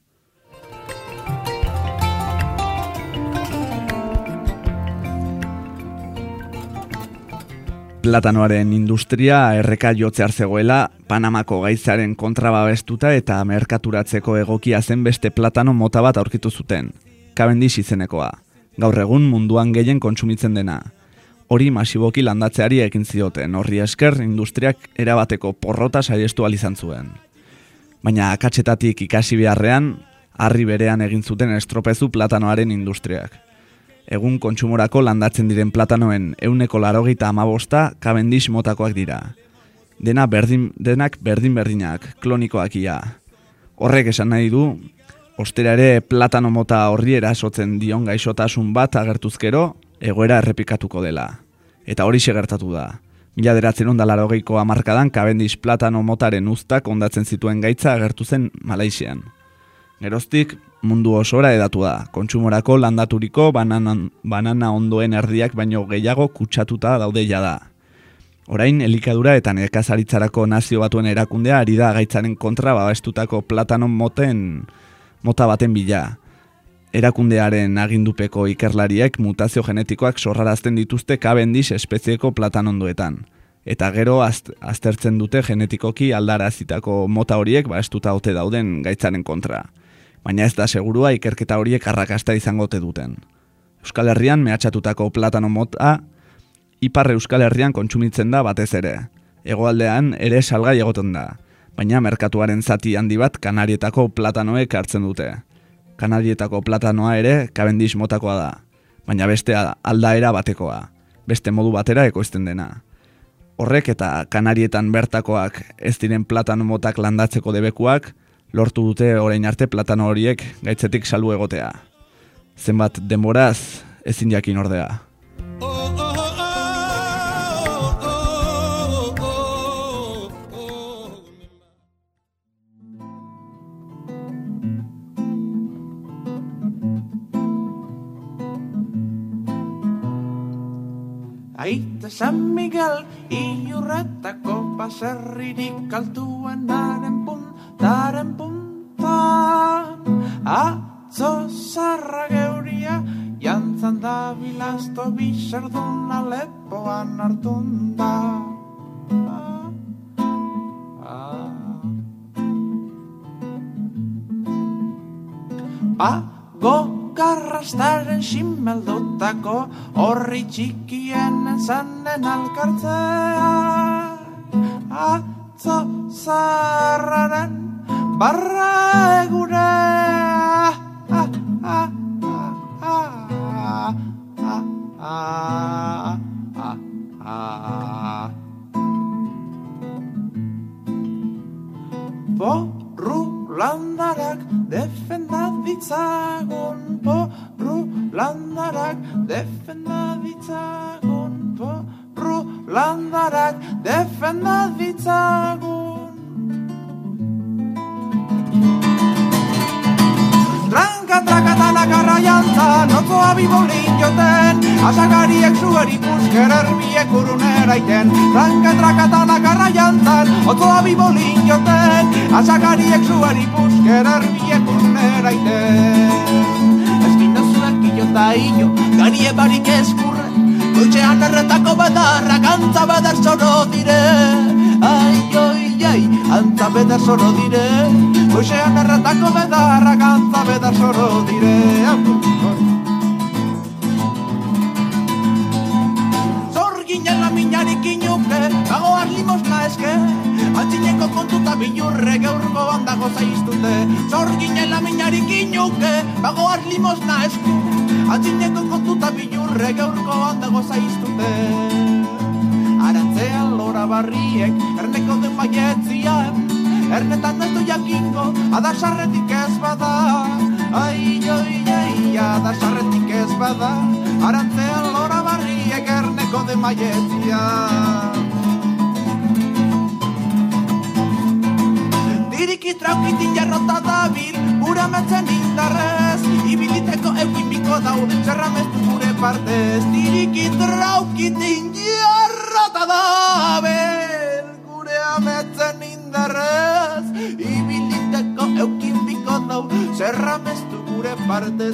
Platanoaren industria erreka jotzear zegoela, Panamako gaitzaren kontrababestuta eta merkaturatzeko egokia zen beste platano mota bat aurkitu zuten, Cavendish izenekoa, gaur egun munduan gehien kontsumitzen dena. Hori masiboki landatzeari ekin zioten, horri esker industriak erabateko porrota saiestu ahal izan zuen. Baina akatsetatik ikasi beharrean, harri berean egin zuten estropezu platanoaren industriak. Egun kontsumorako landatzen diren platanoen ehuneko laurogeita hamabosta Cavendish motakoak dira. Dena berdin, denak berdin-berdinak, klonikoak ia. Horrek esan nahi du, ostera ere platano mota horri erasotzen dion gaixotasun bat agertuzkero, egoera errepikatuko dela. Eta hori segertatu da. Mila bederatziehun eta laurogeiko hamarkadan Cavendish platano motaren uztak ondatzen zituen gaitza agertu zen Malaysian. Geroztik, mundu osora edatu da, kontsumorako landaturiko banana, banana ondoen erdiak baino gehiago kutsatuta daude jada. Orain, elikadura eta nekazaritzarako nazio batuen erakundea ari da gaitzaren kontra babestutako platano moten mota baten bila. Erakundearen agindupeko ikerlariek mutazio genetikoak sorrarazten dituzte Cavendish espezieko platanondoetan. Eta gero az, aztertzen dute genetikoki aldarazitako mota horiek babestuta ote dauden gaitzaren kontra. Baina ez da segurua ikerketa horiek arrakasta izango ote duten. Euskal Herrian mehatxatutako platano mota, Ipar Euskal Herrian kontsumitzen da batez ere. Hegoaldean ere salgai egoten da, baina merkatuaren zati handi bat Kanarietako platanoek hartzen dute. Kanarietako platanoa ere Cavendish motakoa da, baina beste aldaera batekoa, beste modu batera ekoizten dena. Horrek eta Kanarietan bertakoak ez diren platano motak landatzeko debekuak, lortu dute orain arte platano horiek gaitzetik salbu egotea. Zenbat denboraz ezin jakin ordea. Aita San Miguel Iurretako baserririk altuenaren puntaren puntan, atzo zarra geuria jantzan da bilazto biserduna lepoan hartun da. Pago garrastaren simeldutako horri txikien zanen alkartzea, atzo zarraren barra egurea. Ah, ah, ah, ah, ah, ah, ah. Porru landarak defenda ditzagun, porru landarak defenda ditzagun, porru landarak defenda ditzagun. Tranka trakatana garraiantza, nokoa bibolin joten, asagariek zueri pusker erbiek urunera iten. Tranka trakatana garraiantzan, nokoa bibolin joten, asagariek zueri pusker erbiek urunera iten. Ezkin dozuek ilota ino, garie barik eskurre, goitxean erretako bedarrak antza bedar zoro dire. Ai, oi, ai, antza bedar zoro dire, goitxean erretako bedarrak antza bedar zoro dire. Zorginen la minarik inuke, bagoaz limosna eske, antzineko kontuta bilurre geurko handago zaiztute. Zorginen la minarik inuke, bagoaz limosna eske, antzineko kontuta bilurre geurko handago zaiztute. Arantzean lora barriek, erneko den baietzian, ernetan ez du jakingo, adasarretik ez bada. Ai, oi, ai, adasarretik ez bada. Arantzean lora barriek, erneko de maietzia. Diriki traukitin jarrota dabil, gura metzen indarrez, ibiliteko eukipiko daude, txerramestu gure partez. Diriki traukitin jarrota dabil, gure ametzen indarrez, ibiliteko eukipiko daude, txerramestu gure partez.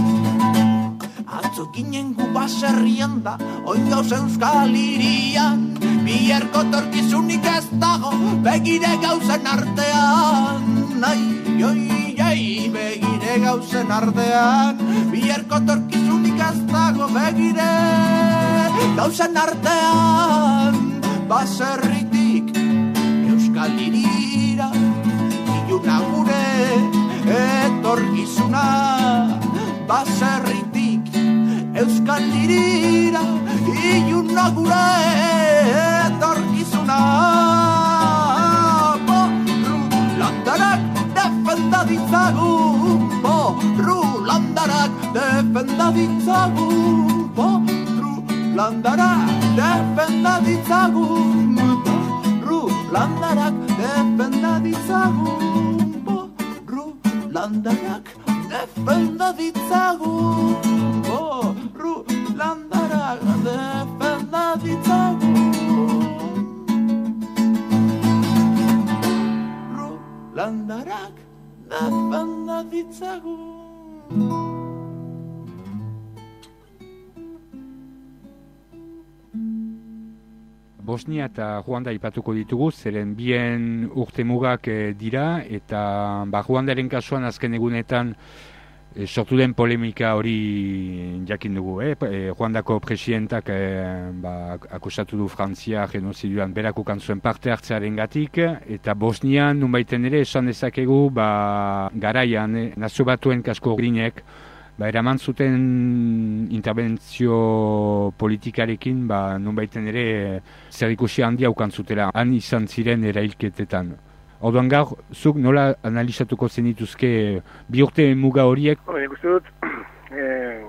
Atzo ginen gu baserrian da, oin gauz euskal hirian, biherko torkizunik ez dago, begire gauzen artean. Ai, oi, ai, begire gauzen artean, biherko torkizunik ez dago, begire gauzen artean. Baserritik euskal hirira, iluna gure etorkizuna. Baserritik euskal hirira, iluna gure etorkizuna. Borru landarak defenda ditzagun, borru landarak defenda ditzagun, borru landarak defenda ditzagun, borru landarak defenda ditzagun, borru landarak defenda ditzagun, borru landarak defenda ditzagun, borru landarak defenda ditzagun. Bosnia eta Ruanda ipatuko ditugu, zeren bien urte mugak e, dira, eta ba, Ruandaren kasuan azken egunetan e, sortu den polemika hori jakin dugu. Eh? E, Ruandako presidentak e, ba, akusatu du Frantzia genozidioan berakukan zuen parte hartzearen gatik, eta Bosnian nunbaiten ere esan dezakegu ba, garaian eh, nazio batuen kasko grinek ba, eraman zuten interbentzio politikarekin, ba, nunbaiten ere zer ikusi handia ukan zutela, han izan ziren erailketetan. Orduan gaur, zuk nola analizatuko zenituzke bi urte muga horiek? Nik uste dut, eh,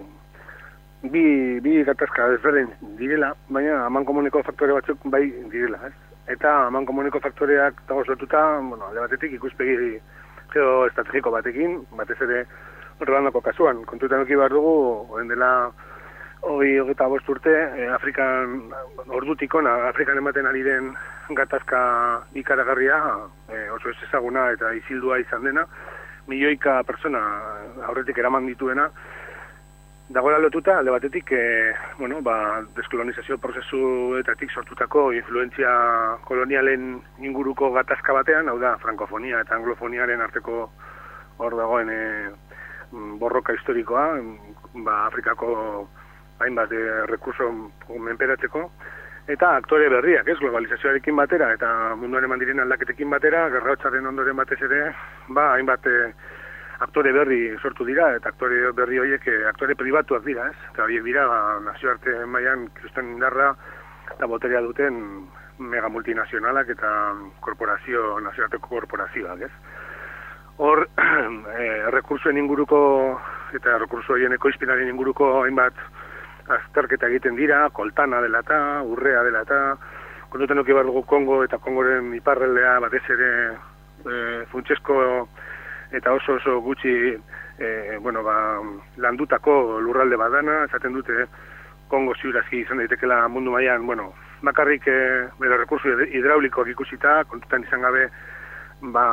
bi, bi gatazka desberdin direla, baina aman komuniko faktore batzuk bai direla, ez? Eta aman komuniko faktoreak dago sortuta, bueno, alde batetik ikuspegi geoestrategiko batekin, batez ere Ruandako kasuan, kontutan eki behar dugu, oren dela hori hogeita bost urte, eh, Afrikan, ordutik ona, Afrikan ematen ari den gatazka ikaragarria, eh, oso ez ezaguna eta izildua izan dena, milioika persona aurretik eraman dituena, dagoela lotuta, alde batetik, eh, bueno, ba, deskolonizazio prozesuetatik sortutako influentzia kolonialen inguruko gatazka batean, hau da, frankofonia eta anglofoniaren arteko hor dagoen eh, borroka historikoa, ba, Afrikako hainbat de rekurso menperatzeko, eta aktore berriak, ez, globalizazioarekin batera, eta munduan eman diren aldaketekin batera, gerraotxaren ondoren batez ere, ba, hainbat eh, aktore berri sortu dira, eta aktore berri horiek eh, aktore pribatuak dira, ez, eta horiek dira, ba, nazioarte mailan kristen indarra eta boterea duten mega multinazionalak eta korporazio, nazioarteko korporazioak, ez. Hor, eh, rekursuen inguruko eta rekurso horien ekoizpenaren inguruko hainbat azterketa egiten dira, koltana dela eta, urrea dela eta, kontutan nuke behar dugu Kongo eta Kongoren iparraldea batez ere eh, funtsesko eta oso oso gutxi eh, bueno, ba, landutako lurralde badana, esaten dute Kongo ziurazki izan daitekela mundu mailan, bueno, bakarrik eh, bere rekurso hidraulikoak ikusita, kontutan izan gabe, ba,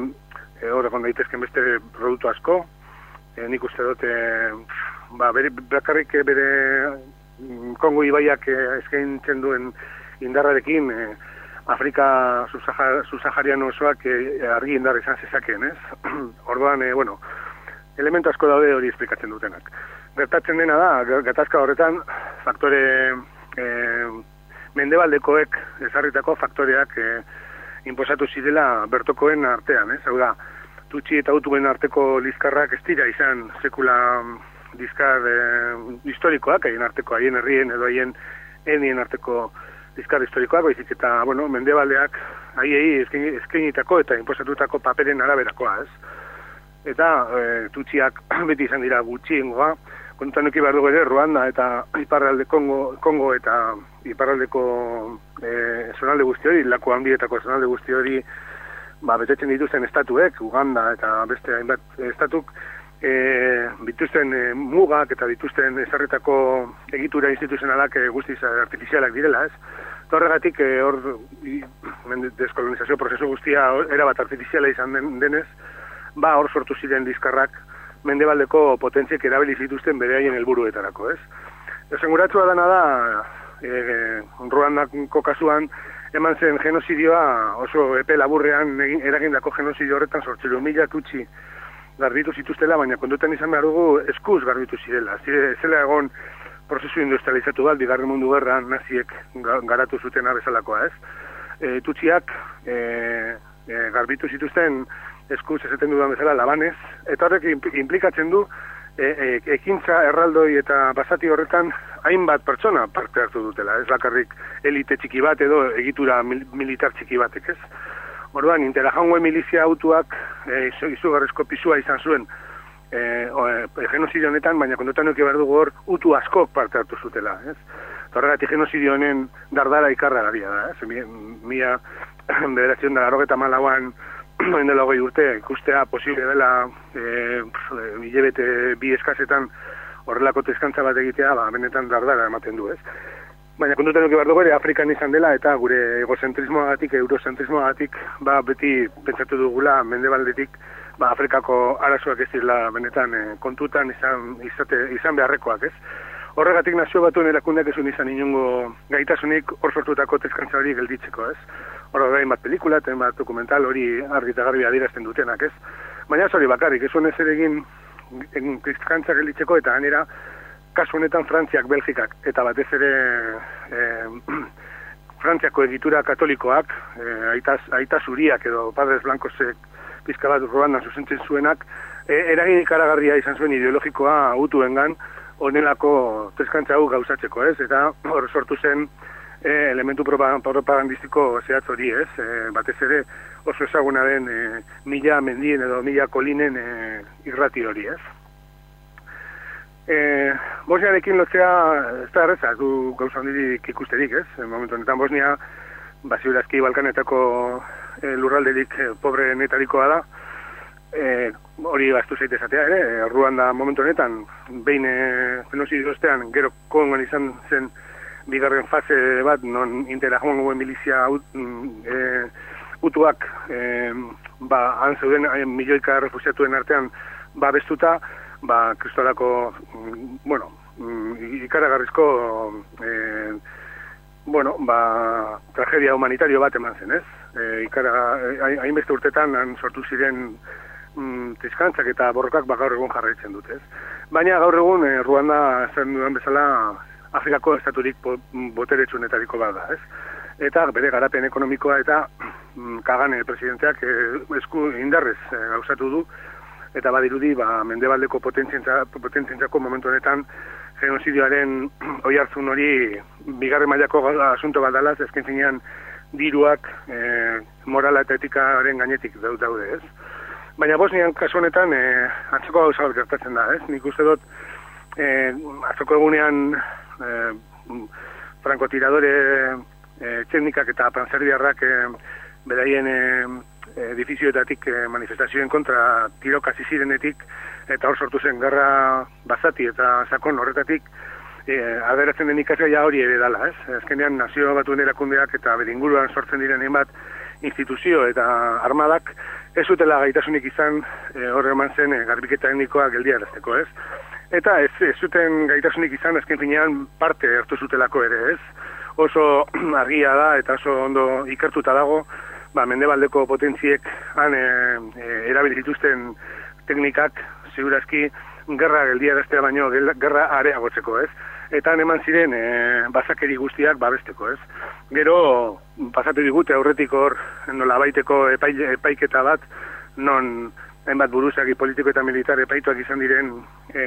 hor egon daitezken beste produktu asko, e, nik uste dut, e, ba, bere, bakarrik bere Kongo ibaiak e, eskaintzen duen indarrarekin, e, Afrika subsaharian osoak e, argi indar izan zezakeen, ez? Orduan, e, bueno, elementu asko daude hori esplikatzen dutenak. Gertatzen dena da, gatazka horretan, faktore e, mendebaldekoek ezarritako faktoreak e, inposatu zirela bertokoen artean, ez? Hau da, tutsi eta utuen arteko lizkarrak ez dira izan sekula lizkar e, historikoak, haien arteko, haien herrien edo haien enien arteko lizkar historikoak, baizik eta, bueno, mendebaldeak haiei eskainitako eta inposatutako paperen araberakoa, ez? Eta e, tutsiak beti izan dira gutxiengoa, kontutan nuki behar dugu ere, Ruanda eta iparralde Kongo, Kongo eta iparraldeko e, zonalde guzti hori, lako handietako zonalde guzti hori, ba, betetzen dituzten estatuek, Uganda eta beste hainbat estatuk, e, dituzten e, mugak eta dituzten ezarritako egitura instituzionalak e, guztiz artifizialak direla, ez? Horregatik, e, hor, deskolonizazio prozesu guztia erabat artifiziala izan den, denez, ba, hor sortu ziren dizkarrak mendebaldeko potentziek erabili zituzten bereaien helburuetarako, ez? Esenguratua dana da, e, Ruandako kasuan, eman zen genozidioa oso epe laburrean eragindako genozidio horretan sortziru mila kutsi garbitu zituztela, baina kontutan izan behar dugu eskuz garbitu zirela. Zela egon prozesu industrializatu bat, bigarren mundu gerran naziek garatu zuten bezalakoa, ez? E, tutxiak e, e, garbitu zituzten eskuz esaten dudan bezala labanez, eta horrek implikatzen du e, e, ekintza erraldoi eta basati horretan hainbat pertsona parte hartu dutela, ez bakarrik elite txiki bat edo egitura mil, militar txiki batek, ez? Orduan, Interahamwe milizia autuak e, izugarrizko pisua izan zuen e, o, e, genozidio honetan, baina kontutan nuke behar dugu hor utu askok parte hartu zutela, ez? Horregatik genozidio honen dardara ikarra garia da, ez? Mila bederatzen da garrogeta malauan dela hogei urte, ikustea posible dela e, hilebete bi eskazetan horrelako tezkantza bat egitea, ba, benetan dardara ematen du, ez? Baina kontutan nuke behar dugu ere Afrikan izan dela eta gure egozentrismoagatik, eurozentrismoagatik, ba, beti pentsatu dugula mendebaldetik, ba, Afrikako arazoak ez direla benetan e, kontutan izan, izate, izan beharrekoak, ez? Horregatik nazio batuen erakundeak ezun izan inongo gaitasunik hor sortutako tezkantza hori gelditzeko, ez? Hor da, bat pelikula eta bat dokumental hori argi eta garbi adierazten dutenak, ez? Baina ez hori bakarrik, ez honez ere egin tezkantza gelditzeko eta ganera kasu honetan Frantziak, Belgikak eta batez ere e, Frantziako egitura katolikoak, e, aita, aita zuriak edo padres blankosek pizka bat Ruandan zuzentzen zuenak, e, eragin ikaragarria izan zuen ideologikoa utuengan honelako tezkantza hau gauzatzeko, ez? Eta hor sortu zen e, elementu propagandistiko zehatz hori, ez? E, batez ere oso ezaguna den e, mila mendien edo mila kolinen e, irrati hori, ez? E, Bosniarekin lotzea ez da erreza, du gauza handirik ikusterik, ez? En momentu honetan Bosnia, basiurazki Balkanetako e, lurralderik e, pobreenetarikoa da, e, hori gaztu zaite esatea ere, e, Ruanda momentu honetan, behin e, genozidio ostean, gero Kongon izan zen bigarren fase bat, non Interahamwe milizia ut, e, utuak, e, ba, han zeuden e, milioika refusiatuen artean babestuta, ba, kristolako, bueno, ikaragarrizko, eh, bueno, ba, tragedia humanitario bat eman zen, ez? E, ikara, hainbeste urtetan han sortu ziren mm, tizkantzak eta borrokak ba, gaur egun jarraitzen dute, ez? Baina gaur egun, eh, Ruanda zen dudan bezala Afrikako estaturik boteretsunetariko bat da, ez? Eta bere garapen ekonomikoa eta mm, Kagame presidenteak eh, esku indarrez eh, gauzatu du, eta badirudi, ba, mendebaldeko potentzientzako momentu honetan genozidioaren oi hartzun hori bigarren mailako asunto bat dalaz, ezken zinean diruak e, morala eta etikaren gainetik daude, ez? Baina Bosnian kasu honetan e, atzoko gauza bat gertatzen da, ez? Nik uste dut e, atzoko egunean e, frankotiradore e, txetnikak eta panzerbiarrak e, beraien e, edifizioetatik eh, manifestazioen kontra tirokasi zirenetik eta hor sortu zen gerra bazati eta sakon horretatik eh, aderatzen den ikasgaia hori ere dala, ez? Azkenean nazio batuen erakundeak eta beringuruan sortzen diren hainbat instituzio eta armadak ez zutela gaitasunik izan eh, hor eman zen eh, garbiketa etnikoa geldiarazteko, ez? Eta ez, ez zuten gaitasunik izan azken finean parte hartu zutelako ere, ez? Oso argia da eta oso ondo ikertuta dago, ba, mendebaldeko potentziek han e, e, erabili dituzten teknikak segurazki gerra geldiaraztea baino gerra areagotzeko, ez? Eta han eman ziren e, bazakeri guztiak babesteko, ez? Gero pasatu digute aurretik hor nolabaiteko epai, epaiketa bat non hainbat buruzagi politiko eta militar epaituak izan diren e,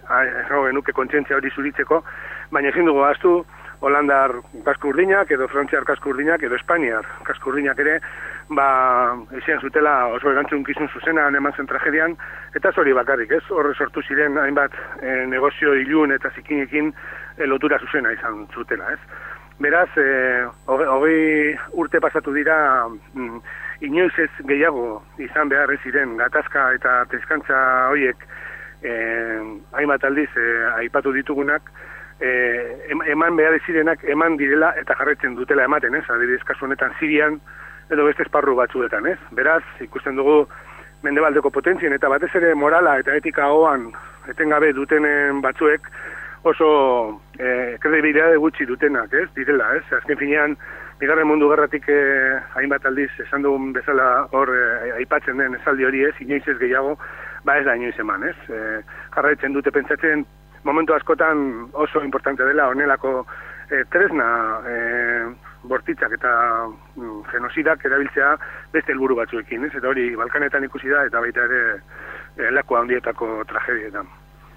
genuke kontzientzia hori zuritzeko, baina ezin dugu ahaztu Holandar kasko urdinak, edo Frantziar kasko urdinak, edo Espainiar kasko urdinak ere, ba, ezean zutela oso erantzun kizun zuzena eman zen tragedian, eta zori bakarrik, ez? Horre sortu ziren hainbat e, negozio ilun eta zikinekin e, lotura zuzena izan zutela, ez? Beraz, e, hogei urte pasatu dira, mm, inoiz ez gehiago izan behar ez ziren gatazka eta tezkantza horiek e, hainbat aldiz e, aipatu ditugunak, e, eman behar ez zirenak eman direla eta jarretzen dutela ematen, ez? Adibidez, kasu honetan Sirian edo beste esparru batzuetan, ez? Beraz, ikusten dugu mendebaldeko potentzien eta batez ere morala eta etika hoan etengabe dutenen batzuek oso eh, kredibilitate gutxi dutenak, ez? Direla, ez? Azken finean, bigarren mundu gerratik eh, hainbat aldiz esan dugun bezala hor eh, aipatzen den esaldi hori, ez? Inoiz ez gehiago, ba ez da inoiz eman, ez? Eh, jarraitzen dute pentsatzen momentu askotan oso importante dela honelako eh, tresna eh, bortitzak eta mm, genosidak erabiltzea beste helburu batzuekin, ez? Eta hori Balkanetan ikusi da eta baita ere eh, laku handietako tragedietan.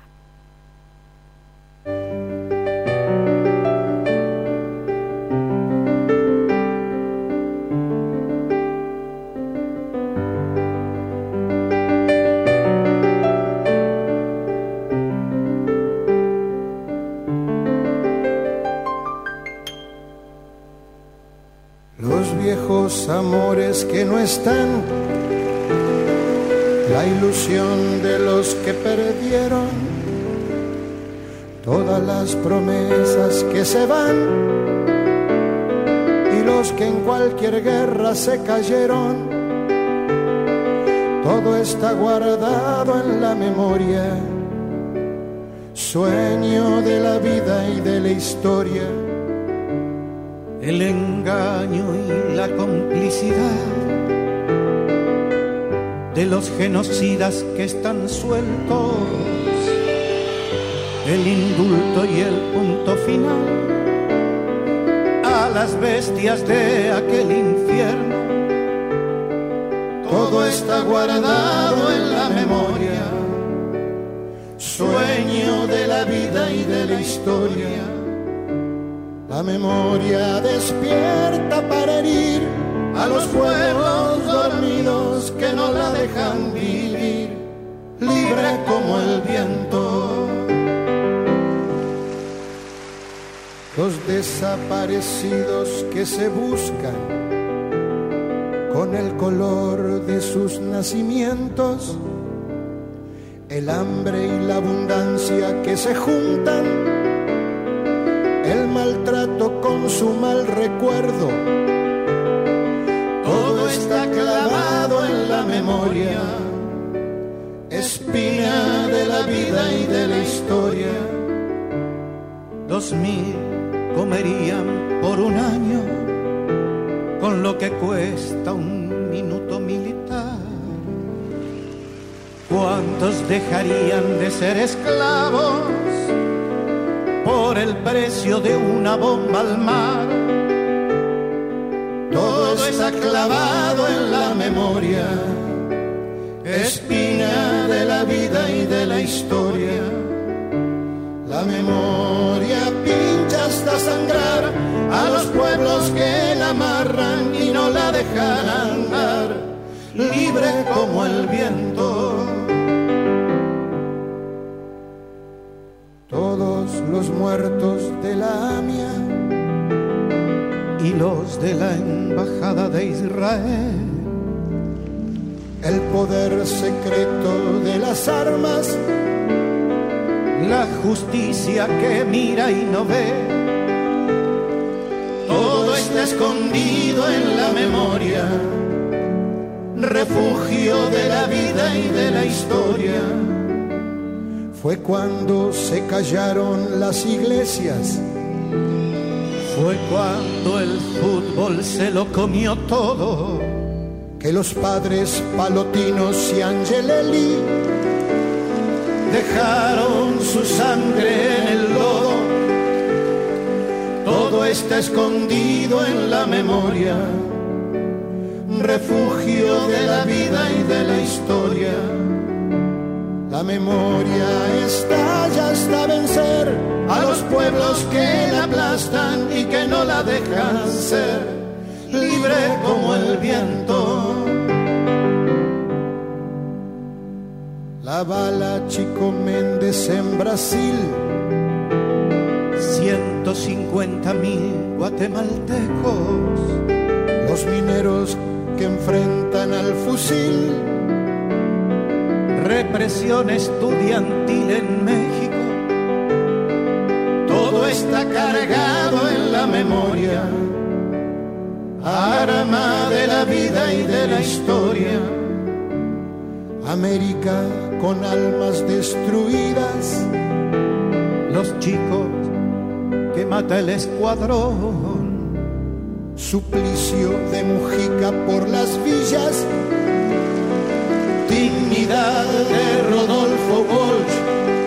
Viejos amores que no están, la ilusión de los que perdieron, todas las promesas que se van y los que en cualquier guerra se cayeron, todo está guardado en la memoria, sueño de la vida y de la historia. El engaño y la complicidad de los genocidas que están sueltos, el indulto y el punto final a las bestias de aquel infierno, todo está guardado en la memoria, sueño de la vida y de la historia. La memoria despierta para herir a los pueblos dormidos que no la dejan vivir, libre como el viento. Los desaparecidos que se buscan con el color de sus nacimientos, el hambre y la abundancia que se juntan, el maltrato con su mal recuerdo, todo está clavado en la memoria, espina de la vida y de la historia. Dos mil comerían por un año con lo que cuesta un minuto militar. ¿Cuántos dejarían de ser esclavos por el precio de una bomba al mar? Todo está clavado en la memoria, espina de la vida y de la historia. La memoria pincha hasta sangrar a los pueblos que la amarran y no la dejan andar, libre como el viento. Todos los muertos de la AMIA y los de la Embajada de Israel, el poder secreto de las armas, la justicia que mira y no ve, todo está escondido en la memoria, refugio de la vida y de la historia. Fue cuando se callaron las iglesias, fue cuando el fútbol se lo comió todo, que los padres Palotinos y Angelelli dejaron su sangre en el lodo, todo está escondido en la memoria, refugio de la vida y de la historia. La memoria estalla hasta vencer a los pueblos que la aplastan y que no la dejan ser, libre como el viento. La bala Chico Méndez en Brasil, ciento ciento cincuenta mil guatemaltecos, los mineros que enfrentan al fusil, represión estudiantil en México, todo está cargado en la memoria, arma de la vida y de la historia. América con almas destruidas, los chicos que mata el escuadrón, suplicio de Mujica por las villas, dignidad de Rodolfo Walsh,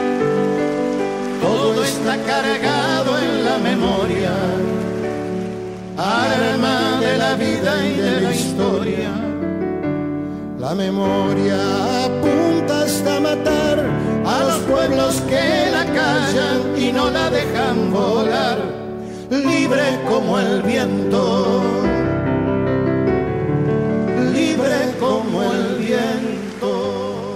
todo está cargado en la memoria, arma de la vida y de la historia. La memoria apunta hasta matar a los pueblos que la callan y no la dejan volar, libre como el viento, libre como el viento.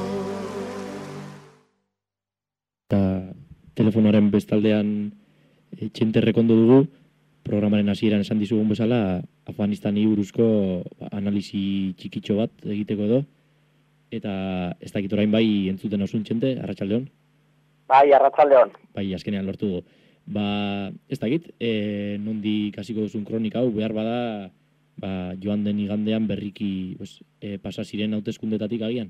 Eta telefonoaren bestaldean e, txente rekondo dugu, programaren hasieran esan dizugun bezala, Afganistani buruzko ba, analisi txikitxo bat egiteko edo, eta ez dakit orain bai entzuten osun txente, arratsaldeon? Bai, arratsaldeon. Bai, azkenean lortu du. Ba, ez dakit, e, nondik hasiko duzun kronika hau, behar bada, ba, joan den igandean berriki pues, e, pasa ziren hauteskundetatik agian?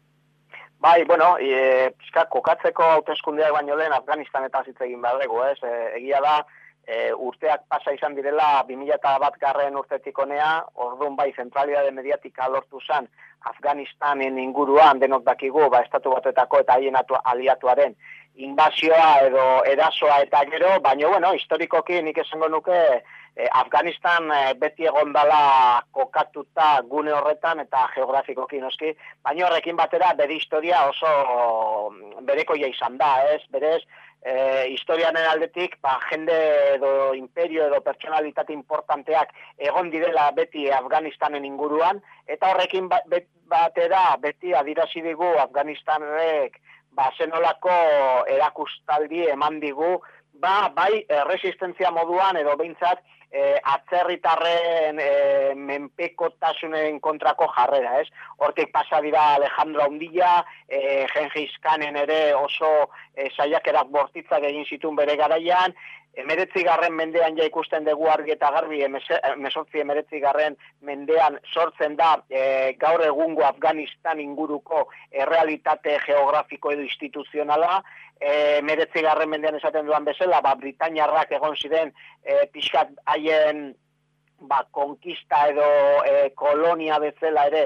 Bai, bueno, e, pixka, kokatzeko hauteskundeak baino lehen Afganistanetan hitz egin behar dugu, ez? E, egia da, E, urteak pasa izan direla bi mila bat garren urtetik honea, orduan bai zentralidade mediatika lortu zen Afganistanen inguruan denok dakigu, ba, estatu batuetako eta haien aliatuaren invasioa edo erasoa eta gero, baina bueno, historikoki nik esango nuke e, Afganistan e, beti egon dela kokatuta gune horretan eta geografikoki noski, baina horrekin batera bere historia oso berekoia izan da, ez, berez, E, historianen aldetik, ba, jende edo imperio edo pertsonalitate importanteak egon direla beti Afganistanen inguruan, eta horrekin ba, bet, batera beti adirazi digu Afganistanek ba, zenolako erakustaldi eman digu, ba, bai resistentzia moduan edo behintzat e, atzerritarren e, menpekotasunen kontrako jarrera, ez? Hortik pasa dira Alejandro Haundilla, e, Gengis Khanen ere oso e, saiakerak bortitzak egin zituen bere garaian, emeretzi garren mendean ja ikusten dugu argi eta garbi, emesortzi emeretzi garren mendean sortzen da e, gaur egungo Afganistan inguruko errealitate geografiko edo instituzionala, emeretzi garren mendean esaten duan bezala, ba, Britainiarrak egon ziren e, pixkat haien ba, konkista edo e, kolonia bezala ere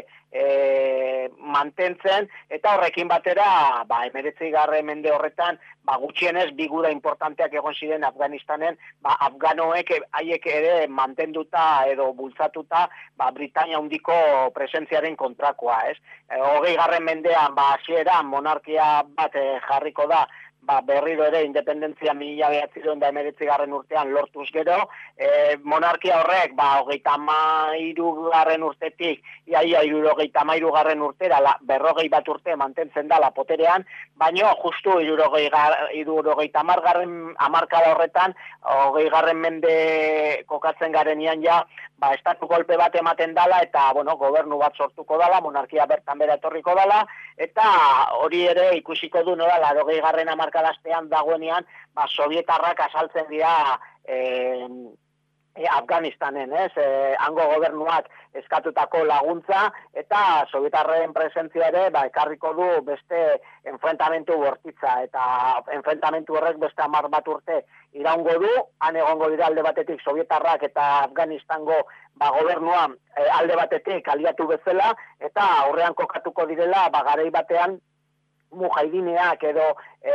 e, mantentzen, eta horrekin batera, ba, emeretzi garren mende horretan, ba, gutxienez bigura importanteak egon ziren Afganistanen, ba, afganoek haiek ere mantenduta edo bultzatuta, ba, Britainia handiko presentziaren kontrakoa, ez? E, hogei garren mendean, ba, hasieran monarkia bat e, jarriko da, ba, berriro ere independentzia mila behatziron da emeretzi garren urtean lortuz gero, e, monarkia horrek, ba, hogeita mairu garren urtetik, iaia irurogeita mairu garren urtera, la, berrogei bat urte mantentzen da la poterean, baino justu irurogeita mar garren amarkada horretan, hogei garren mende kokatzen garenian ja, ba, estatu golpe bat ematen dala, eta, bueno, gobernu bat sortuko dala, monarkia bertan bera etorriko dala, eta hori ere ikusiko du, nola, larogei garren amarkadaztean dagoenean, ba, sovietarrak asaltzen dira e, e, Afganistanen, ez? E, hango gobernuak eskatutako laguntza, eta sovietarren presentzia ere, ba, ekarriko du beste enfrentamentu bortitza, eta enfrentamentu horrek beste hamar bat urte iraungo du, han egongo dira alde batetik sovietarrak eta Afganistango ba, gobernua e, alde batetik aliatu bezala, eta aurrean kokatuko direla, ba, garai batean mujahidineak edo e,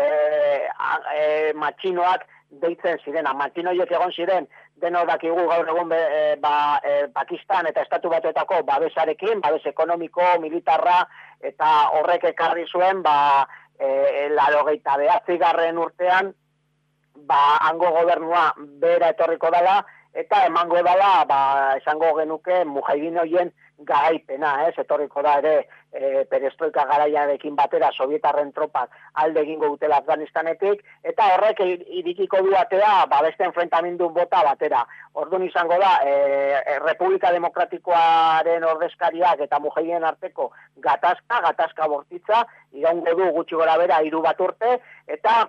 e, matxinoak deitzen ziren. Matxinoiek egon ziren, deno dakigu gaur egun be, e, ba, e, Pakistan eta Estatu Batuetako babesarekin, babes ekonomiko, militarra, eta horrek ekarri zuen, ba, e, laurogeita bederatzi garren urtean, ba, hango gobernua bera etorriko dela, eta emango dela, ba, esango genuke, mujahidin horien garaipena, ez, etorriko da ere e, perestroika garaiarekin batera sovietarren tropak alde egingo dutela Afganistanetik, eta horrek irikiko du atea ba, beste enfrentamendu bota batera. Orduan izango da, e, Republika Demokratikoaren ordezkariak eta mujahideen arteko gatazka, gatazka bortitza, iraungo du gutxi gora bera hiru bat urte, eta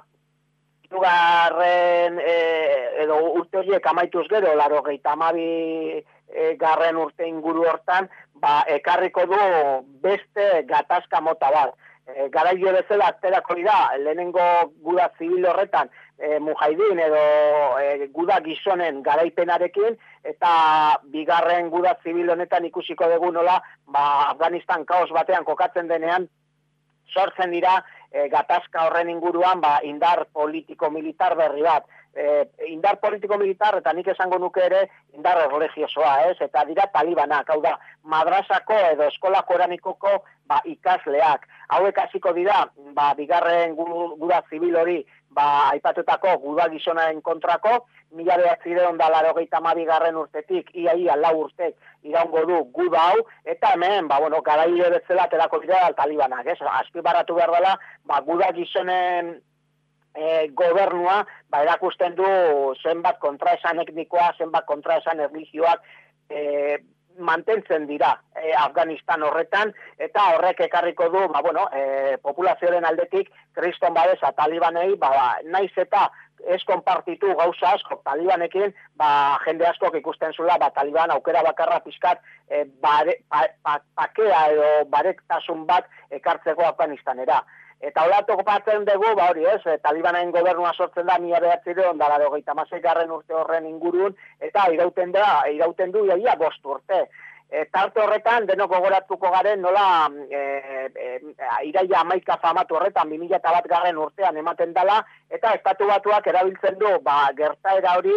hirugarren e, edo urte horiek amaituz gero, laurogeita hamabi e, garren urte inguru hortan, ba, ekarriko du beste gatazka mota bat. E, garaile bezala aterako dira, lehenengo guda zibil horretan, e, mujahidin edo e, guda gizonen garaipenarekin, eta bigarren guda zibil honetan ikusiko dugu nola, ba, Afganistan kaos batean kokatzen denean, sortzen dira e, gatazka horren inguruan ba, indar politiko-militar berri bat. E, indar politiko-militar, eta nik esango nuke ere, indar religiosoa, ez? Eta dira talibanak, hau da, madrasako edo eskola koranikoko ba, ikasleak. Hauek hasiko dira, ba, bigarren guda zibil hori, ba, aipatutako guda gizonaren kontrako, mila bederatziehun eta laurogeita hamabi garren urtetik, ia ia lau urtek iraungo du guda hau, eta hemen, ba, bueno, garaile bezala aterako dira talibanak, ez? Azpimarratu behar dela, ba, guda gizonen E, gobernua ba, erakusten du zenbat kontraesan etnikoa, zenbat kontraesan erlijioak e, mantentzen dira e, Afganistan horretan, eta horrek ekarriko du ba, bueno, e, populazioaren aldetik kriston babesa talibanei, ba, naiz eta ez konpartitu gauza asko talibanekin, ba, jende askok ikusten zula, ba, taliban aukera bakarra pizkat e, bare, pa, pa, pakea edo barektasun bat ekartzeko Afganistanera. Eta hola topatzen dugu, ba hori ez, Talibanen gobernua sortzen da mila bederatziehun eta laurogeita hamasei garren urte horren ingurun, eta irauten da, irauten du iaia bost urte. Eta arte horretan, denok gogoratuko garen nola e, e, iraia hamaika famatu horretan, bi mila bat garren urtean ematen dela, eta estatu batuak erabiltzen du, ba, gertaera hori,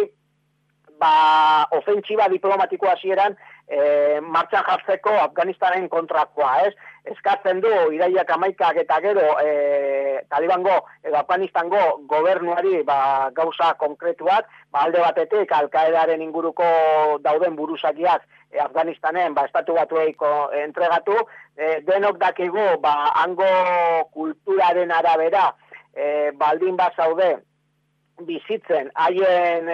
ba, ofentsiba diplomatikoa hasieran e, martxan jartzeko Afganistanen kontrakoa, ez? Eskatzen du, iraiak hamaikak eta gero e, Talibango edo Afganistango gobernuari ba, gauza konkretuak, ba, alde batetik Al-Qaedaren inguruko dauden buruzakiak e, Afganistanen ba, estatu batueiko entregatu, e, denok dakigu ba, hango kulturaren arabera e, baldin bazaude bizitzen haien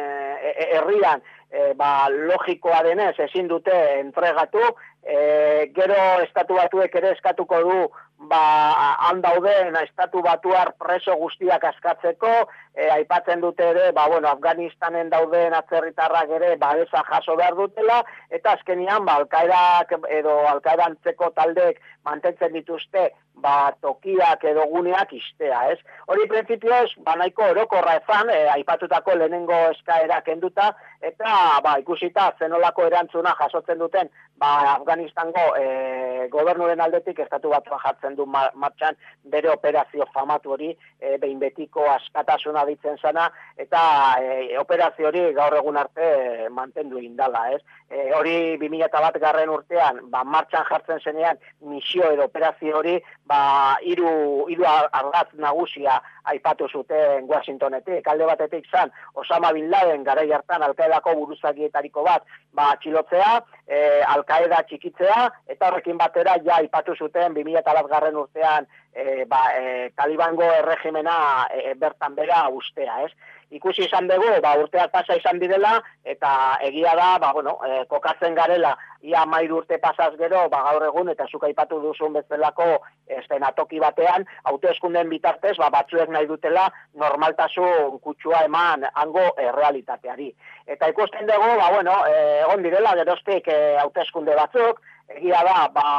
e, herrian e, ba, logikoa denez ezin dute entregatu, e, gero estatu batuek ere eskatuko du ba, han dauden estatu batuar preso guztiak askatzeko, e, aipatzen dute ere, ba, bueno, Afganistanen dauden atzerritarrak ere babesa jaso behar dutela, eta azkenian ba, Al-Qaedak edo Al-Qaedantzeko taldeek mantentzen dituzte ba, tokiak edo guneak istea, ez? Hori printzipioz, ba, nahiko orokorra ezan, e, aipatutako lehenengo eskaera kenduta, eta ba, ikusita zenolako erantzuna jasotzen duten ba, Afganistango e, gobernuren aldetik estatu batua jartzen du martxan bere operazio famatu hori, e, behin betiko askatasuna ditzen zana, eta e, operazio hori gaur egun arte e, mantendu indala, ez? E, hori bi mila bat garren urtean, ba, martxan jartzen zenean misio edo operazio hori, ba, hiru hiru ardatz nagusia aipatu zuten Washingtonetik, alde batetik zan Osama Bin Laden garai hartan Al-Qaedako buruzagietariko bat, ba, atxilotzea, e, Al-Qaeda txikitzea, eta horrekin batera ja aipatu zuten bi mila bat garren urtean e, ba, e, Talibango erregimena e, bertan bera ustea, ez? Ikusi izan dugu, ba, urteak pasa izan direla, eta egia da, ba, bueno, e, kokatzen garela, ia mairu urte pasaz gero, ba, gaur egun, eta zuk aipatu duzun bezalako eszenatoki batean, hauteskunden bitartez, ba, batzuek nahi dutela normaltasun kutsua eman hango errealitateari. Eta ikusten dugu, ba, bueno, e, egon direla, geroztik e, hauteskunde batzuk, egia da, ba,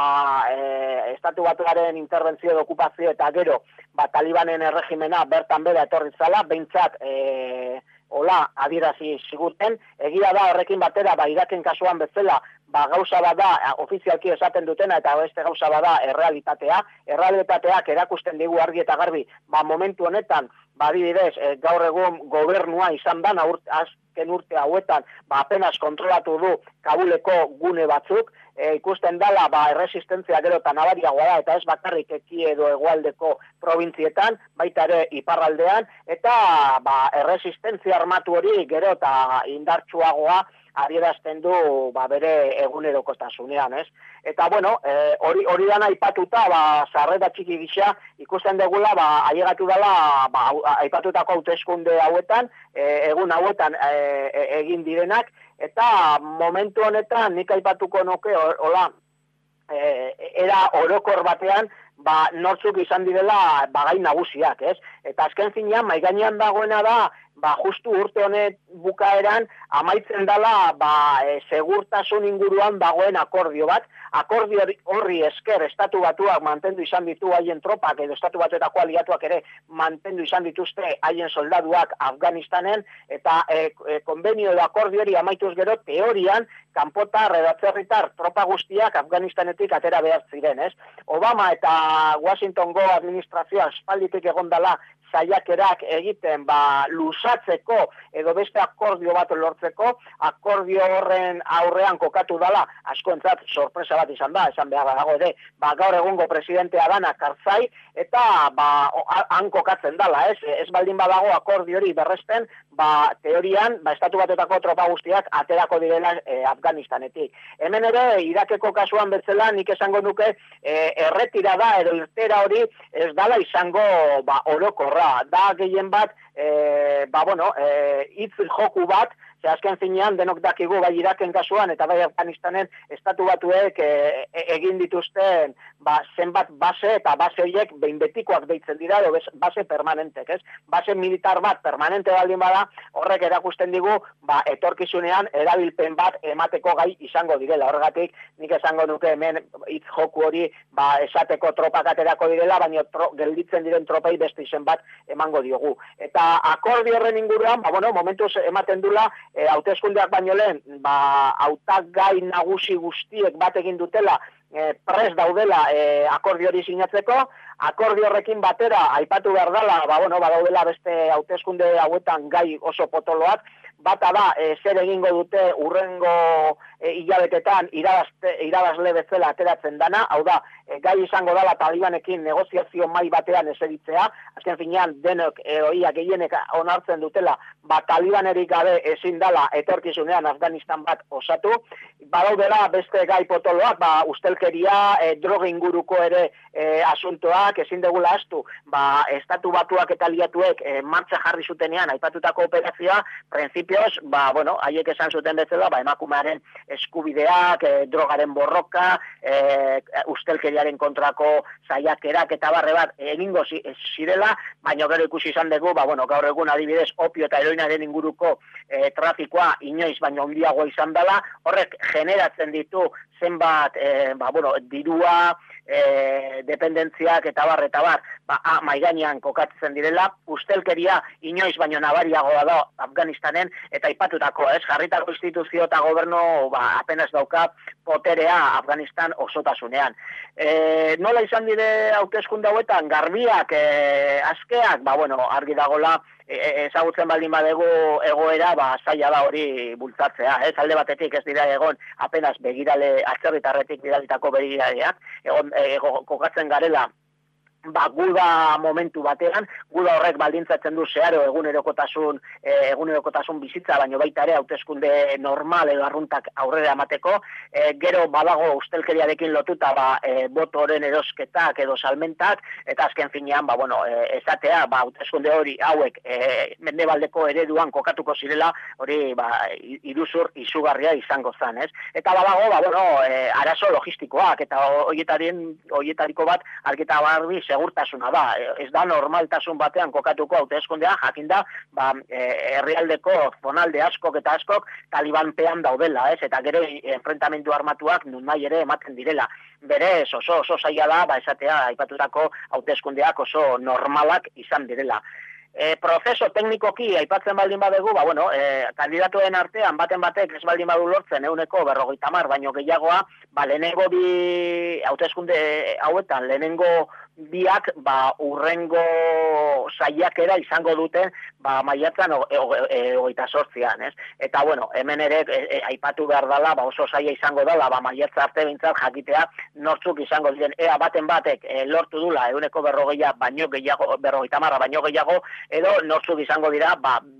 e, estatu batuaren interbentzio edo okupazio eta gero, ba, Talibanen erregimena bertan bera etorri zala, behintzat, e, hola, adierazi ziguten, egia da horrekin batera, ba, Iraken kasuan bezala, ba, gauza bada, ofizialki esaten dutena, eta beste gauza bada errealitatea, errealitateak erakusten digu argi eta garbi, ba, momentu honetan, ba, adibidez, e, gaur egun gobernua izan dana urte, azken urte hauetan, ba, apenas kontrolatu du Kabuleko gune batzuk, e, ikusten dala, ba, erresistentzia gero eta nabariagoa da, eta ez bakarrik eki edo hegoaldeko provintzietan, baita ere iparraldean, eta ba, erresistentzia armatu hori gero eta indartsuagoa adierazten du ba, bere egunerokotasunean, ez? Eta, bueno, e, hori, hori dana aipatuta, ba, sarrera txiki gisa, ikusten degula, ba, ailegatu dela, ba, aipatutako hauteskunde hauetan, e, egun hauetan e, e, egin direnak, eta momentu honetan nik aipatuko nuke, hola, e, era orokor batean, ba, nortzuk izan direla bagai nagusiak, ez? Eta azken finean, maigainean dagoena da, ba, justu urte honet bukaeran, amaitzen dela, ba, e, segurtasun inguruan dagoen akordio bat, akordio horri esker estatu batuak mantendu izan ditu haien tropak, edo estatu batuetako aliatuak ere mantendu izan dituzte haien soldaduak Afganistanen, eta e, e, konbenio edo akordio hori amaituz gero, teorian, kanpotar, edatzerritar, tropa guztiak Afganistanetik atera behar ziren, ez? Obama eta Washingtongo administrazioa espalditik egon dela saiakerak egiten ba, lusatzeko edo beste akordio bat lortzeko, akordio horren aurrean kokatu dala, askoentzat sorpresa bat izan da, esan behar dago ere, ba, gaur egungo presidentea dana Karzai, eta ba, han kokatzen dala, ez? Ez baldin badago akordio hori berresten, ba, teorian, ba, estatu batetako tropa guztiak aterako direla e, Afganistanetik. Hemen ere, Irakeko kasuan betzela, nik esango nuke, e, erretirada edo irtera hori ez dala izango ba, orokorra. Da gehien bat, e, ba, bueno, e, hitz joku bat, ze azken finean denok dakigu bai Iraken kasuan eta bai Afganistanen estatu batuek e, e, egin dituzten ba, zenbat base eta base horiek behin betikoak deitzen dira, edo base permanentek, ez? Base militar bat permanente baldin bada, horrek erakusten digu, ba, etorkizunean erabilpen bat emateko gai izango direla. Horregatik, nik esango nuke hemen hitz joku hori ba, esateko tropak aterako direla, baina tro, gelditzen diren tropei beste izen bat emango diogu. Eta akordio horren inguruan, ba, bueno, momentuz ematen dula, E, hauteskundeak baino lehen, ba, hautagai nagusi guztiek bat egin dutela, e, pres daudela e, akordio hori sinatzeko, akordio horrekin batera, aipatu behar dela, ba, bueno, badaudela beste hauteskunde hauetan gai oso potoloak, bata da, e, zer egingo dute urrengo e, hilabetetan irabazle bezala ateratzen dana, hau da, e, gai izango dela Talibanekin negoziazio mai batean eseritzea, azken finean denok e, oia gehienek onartzen dutela, ba, Talibanerik gabe ezin dela etorkizunean Afganistan bat osatu, badaudela beste gai potoloak, ba, ustelkeria, e, droga inguruko ere e, asuntoak, ezin degula astu, ba, estatu batuak eta aliatuek e, martxa jarri zutenean aipatutako operazioa, printzipioz, ba, bueno, haiek esan zuten bezala, ba, emakumearen eskubideak, e, drogaren borroka, e, ustelkeriaren kontrako saiakerak eta barre bat egingo zirela, baina gero ikusi izan dugu, ba, bueno, gaur egun adibidez opio eta heroinaren inguruko e, trafikoa inoiz baino handiagoa izan dela, horrek generatzen ditu zenbat, e, ba, bueno, dirua, e, dependentziak eta bar, eta bar, ba, a, maiganean kokatzen direla, ustelkeria inoiz baino nabariagoa da Afganistanen, eta aipatutako, ez, jarritako instituzio eta gobernu, ba, apenas dauka poterea Afganistan osotasunean. E, nola izan dire hauteskunde hauetan, garbiak, e, askeak, ba, bueno, argi dagola, ezagutzen baldin badegu egoera, ba, zaila da hori bultzatzea, ez, alde batetik ez dira egon apenas begirale, atzerritarretik bidalitako begiraleak, egon, egon, kokatzen garela, ba, guda momentu batean, guda horrek baldintzatzen du zeharo egunerokotasun, e, egunerokotasun bizitza, baino baita ere hauteskunde normal edo arruntak aurrera emateko, e, gero badago ustelkeriarekin lotuta, ba, e, botoren erosketak edo salmentak, eta azken finean, ba, bueno, e, esatea, ba, hauteskunde hori hauek e, mendebaldeko ereduan kokatuko zirela, hori, ba, iruzur izugarria izango zen, ez? Eta badago, ba, bueno, e, arazo logistikoak, eta horietarien, horietariko bat, argita barbi, segurtasuna da, ez da normaltasun batean kokatuko hauteskundea, jakinda, ba, herrialdeko zonalde askok eta askok talibanpean daudela, ez? Eta gero enfrentamendu armatuak nun nahi ere ematen direla. Berez, oso, oso zaila da, ba, esatea, aipatutako hauteskundeak oso normalak izan direla. E, prozeso teknikoki aipatzen baldin badegu, ba, bueno, e, kandidatuen artean baten batek ez baldin badu lortzen euneko berrogeita hamar baino gehiagoa, ba, lehenengo bi hauteskunde hauetan, lehenengo biak, ba, urrengo saiakera izango duten, ba, maiatzan hogeita zortzian, ez? Eta, bueno, hemen ere e, e, aipatu behar dela, ba, oso saia izango dela, ba, maiatza arte bintzat jakitea nortzuk izango diren, ea baten batek e, lortu dula euneko berrogeia baino gehiago, berrogeita marra baino gehiago, edo nortzuk izango dira, ba,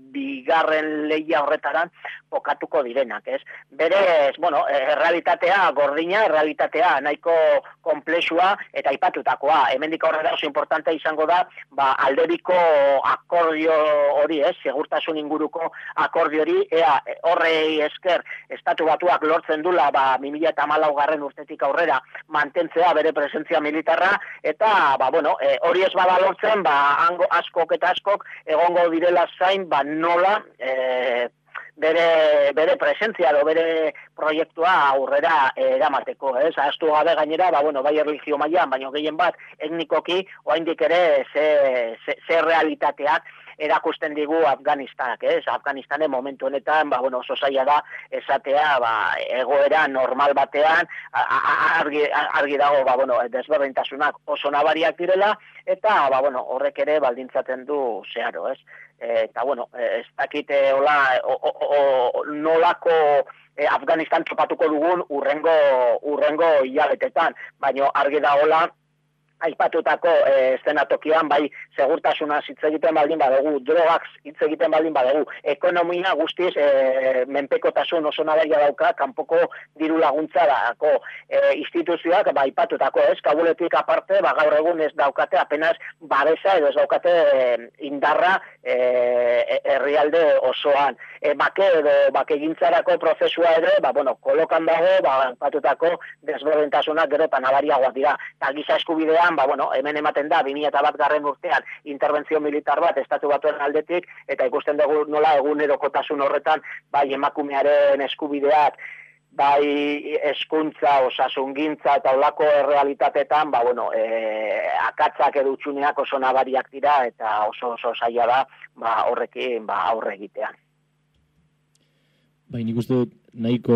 bigarren lehia horretaran pokatuko direnak, ez? Berez, bueno, errealitatea gordina, errealitatea nahiko komplexua eta aipatutakoa. Hemendik aurrera oso importantea izango da, ba, alderiko akordio hori, ez? Segurtasun inguruko akordio hori, ea horrei esker Estatu Batuak lortzen dula, ba, bi mila hamalau garren urtetik aurrera mantentzea bere presentzia militarra, eta, ba, bueno, e, hori ez bada lortzen, ba, hango, askok eta askok egongo direla zain, ba, nola, e, bere, bere presentzia edo bere proiektua aurrera eramateko, ez? Ahaztu gabe gainera, ba, bueno, bai erlijio mailan, baina gehien bat, etnikoki, oraindik ere ze, ze, ze realitateak erakusten digu Afganistanak, ez? Afganistanen momentu honetan, ba, bueno, oso zaila da esatea, ba, egoera normal batean, argi, argi dago, ba, bueno, desberdintasunak oso nabariak direla, eta, ba, bueno, horrek ere baldintzaten du zeharo, ez? Eta, bueno, ez dakite hola, o, o, o, nolako eh, Afganistan topatuko dugun urrengo, urrengo hilabetetan, baina argi da hola, aipatutako eh, eszenatokian, bai, segurtasuna hitz egiten baldin badugu, drogak hitz egiten baldin badugu, ekonomia guztiz eh, menpekotasun oso nabaria dauka, kanpoko diru laguntzarako eh, instituzioak, ba, aipatutako, ez, Kabuletik aparte, ba, gaur egun ez daukate apenas babesa edo ez daukate eh, indarra eh, herrialde osoan. E, bake edo bakegintzarako prozesua ere, ba, bueno, kolokan dago, ba, aipatutako desberdintasunak gero eta nabariagoak dira. Eta giza eskubidean, ba, bueno, hemen ematen da, bi mila bat garren urtean, interbentzio militar bat Estatu Batuen aldetik, eta ikusten dugu nola egunerokotasun horretan, bai, emakumearen eskubideak, bai hezkuntza, osasungintza eta olako errealitatetan, ba, bueno, e, akatzak edo utxuneak oso nabariak dira, eta oso oso zaila da, ba, horrekin, ba, aurre egitean. Bai, nik uste dut nahiko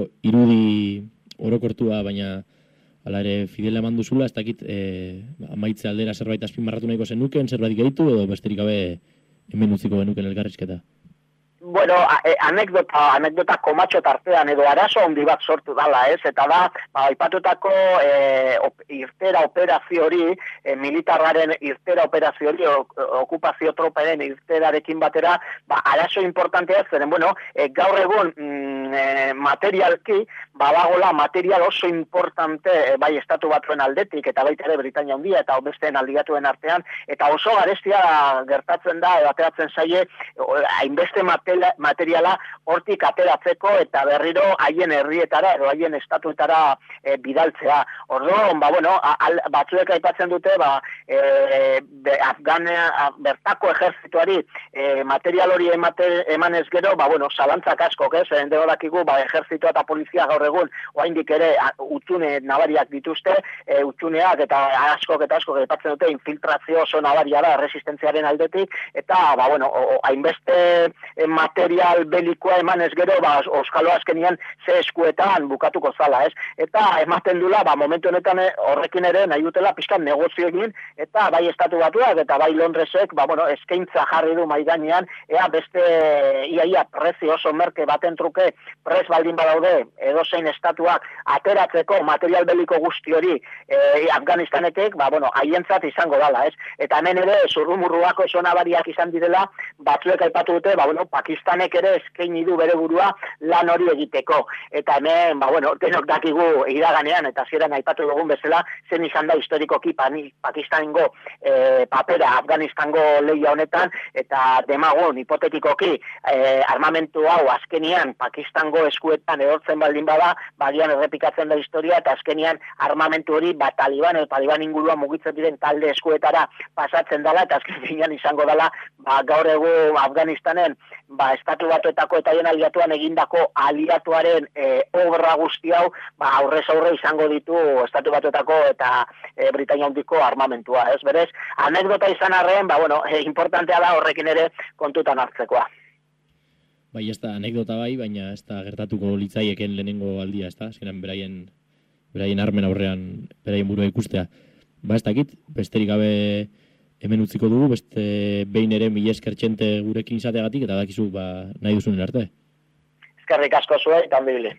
irudi orokortua, baina hala ere Fidela eman duzula, ez dakit e, amaitze aldera zerbait azpimarratu nahiko zenuken, zerbait gehitu, edo besterik gabe hemen utziko genuken elkarrizketa. Bueno, anekdota, anekdota komatxo tartean edo arazo handi bat sortu dala, ez? Eta da, ba, aipatutako e, op, irtera operazio hori, e, militarraren irtera operazio hori, okupazio troparen irterarekin batera, ba, arazo importantea zeren, bueno, e, gaur egun mm, e, materialki, badagola material oso importante, e, bai Estatu Batuen aldetik, eta baita ere Britania Handia, eta besteen aldigatuen artean, eta oso garestia gertatzen da, ateratzen zaie, hainbeste material materiala hortik ateratzeko eta berriro haien herrietara edo haien estatuetara e, bidaltzea. Orduan, ba, bueno, al, batzuek aipatzen dute, ba, e, be, Afgania, bertako ejertzituari e, material hori emate, emanez gero, ba, bueno, zalantzak asko, ez? Ende horakigu, ba, ejertzitua eta polizia gaur egun, oraindik ere utxune nabariak dituzte, e, utxuneak eta askok eta askok aipatzen dute, infiltrazio oso nabaria da, resistentziaren aldetik, eta, ba, bueno, hainbeste e, material belikoa emanez gero, ba, Euskalo azkenian ze eskuetan bukatuko zala, ez? Eta ematen dula, ba, momentu honetan horrekin ere nahi dutela pixkan negozio egin, eta bai Estatu Batuak eta bai Londresek, ba, bueno, eskaintza jarri du mahai gainean, ea beste iaia prezio oso merke baten truke prez baldin badaude edozein estatuak ateratzeko material beliko guzti hori e, Afganistanetik, ba, bueno, haientzat izango dala, ez? Eta hemen ere zurrumurruako oso nabariak izan direla, batzuek aipatu dute, ba, bueno, Pakistanek ere eskaini du bere burua lan hori egiteko. Eta hemen, ba, bueno, denok dakigu iraganean, eta zieran aipatu dugun bezala, zen izan da historikoki Pakistango e, papera Afganistango lehia honetan, eta demagun, hipotetikoki, e, armamentu hau azkenian Pakistango eskuetan erortzen baldin bada, bagian errepikatzen da historia, eta azkenian armamentu hori bat Taliban, edo Taliban inguruan mugitzen diren talde eskuetara pasatzen dela, eta azkenian izango dela, ba, gaur egun Afganistanen, ba, Estatu Batuetako eta hien aliatuan egindako aliatuaren e, obra guzti hau, ba, aurrez aurre izango ditu Estatu Batuetako eta e, Britania Handiko armamentua, ez? Berez, anekdota izan arren, ba, bueno, e, importantea da horrekin ere kontutan hartzekoa. Bai, ez da anekdota bai, baina ez da gertatuko litzaieken lehenengo aldia, ez da? Azkenan beraien, beraien armen aurrean, beraien burua ikustea. Ba, ez dakit, besterik gabe hemen utziko dugu, beste behin ere mila esker txente gurekin izateagatik, eta dakizu, ba, nahi duzunen arte. Eskerrik asko zuen, eta bibili.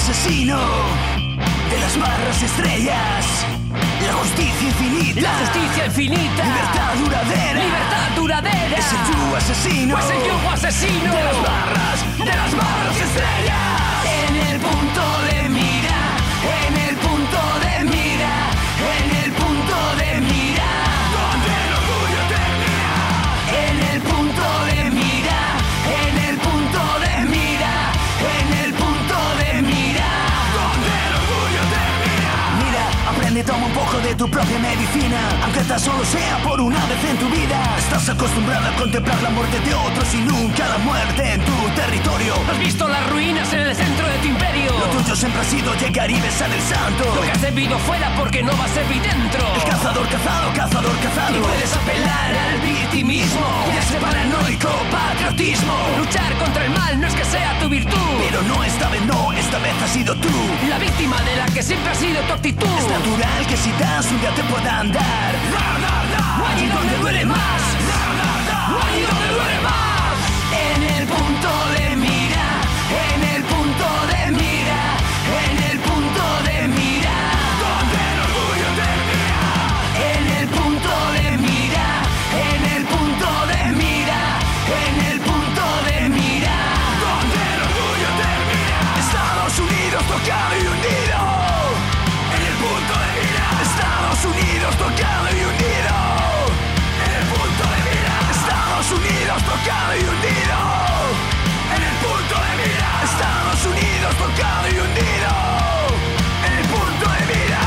asesino de las barras estrellas. La justicia infinita. La justicia infinita. Libertad duradera. Libertad duradera. Es el yugo asesino. Pues el yugo asesino de las barras, de las barras estrellas. En el punto de mira, en el punto de mira, en el punto de mira, donde el orgullo termina. En el punto de mira, en el punto de mira, en el punto de mira, donde el orgullo termina. Mira, aprende, toma un poco de tu propia medicina, aunque tan solo sea por una vez en tu vida. Estás acostumbrado a contemplar la muerte de otros y nunca la muerte en tu territorio. Has visto las ruinas en el centro de tu imperio. Lo tuyo siempre ha sido llegar y besar el santo. Lo que has debido fuera porque no va a servir dentro. El cazador cazado, cazador cazado. Y puedes apelar al victimismo y a ese paranoico patriotismo. Luchar contra el mal no es que sea tu virtud, pero no, esta vez no, esta vez has sido tú la víctima de la que siempre ha sido tu actitud. Es natural que si das un día te puedan dar. Allí donde duele más, allí donde duele más. En el punto de mira, en el punto de mira, en el punto de mira, donde el orgullo termina. En el punto de mira, en el punto de mira, en el punto de mira, donde el orgullo termina. Estados Unidos tocado y hundido. En el punto de mira. Estados Unidos tocado y hundido. En el punto de mira. Estados Unidos tocado y hundido. En el punto de mira. Estados Unidos tocado y hundido. En el punto de mira.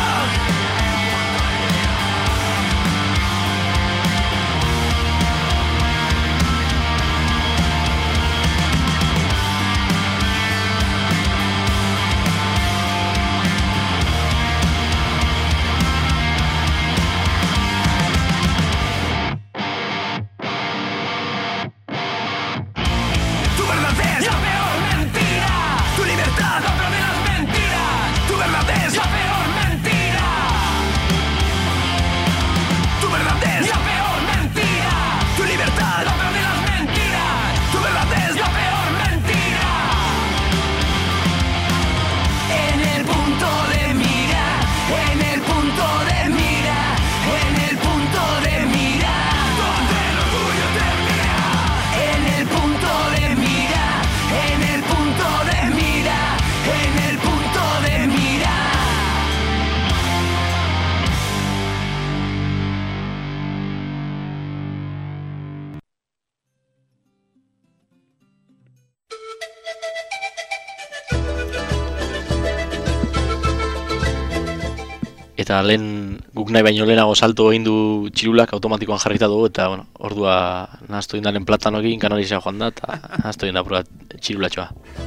Eta lehen guk nahi baino lehenago salto egin du txirulak automatikoan jarrita dugu, eta bueno, ordua nahaztu indalen platanoekin kanalizea joan da, eta nahaztu inda prueba txirulatxoa.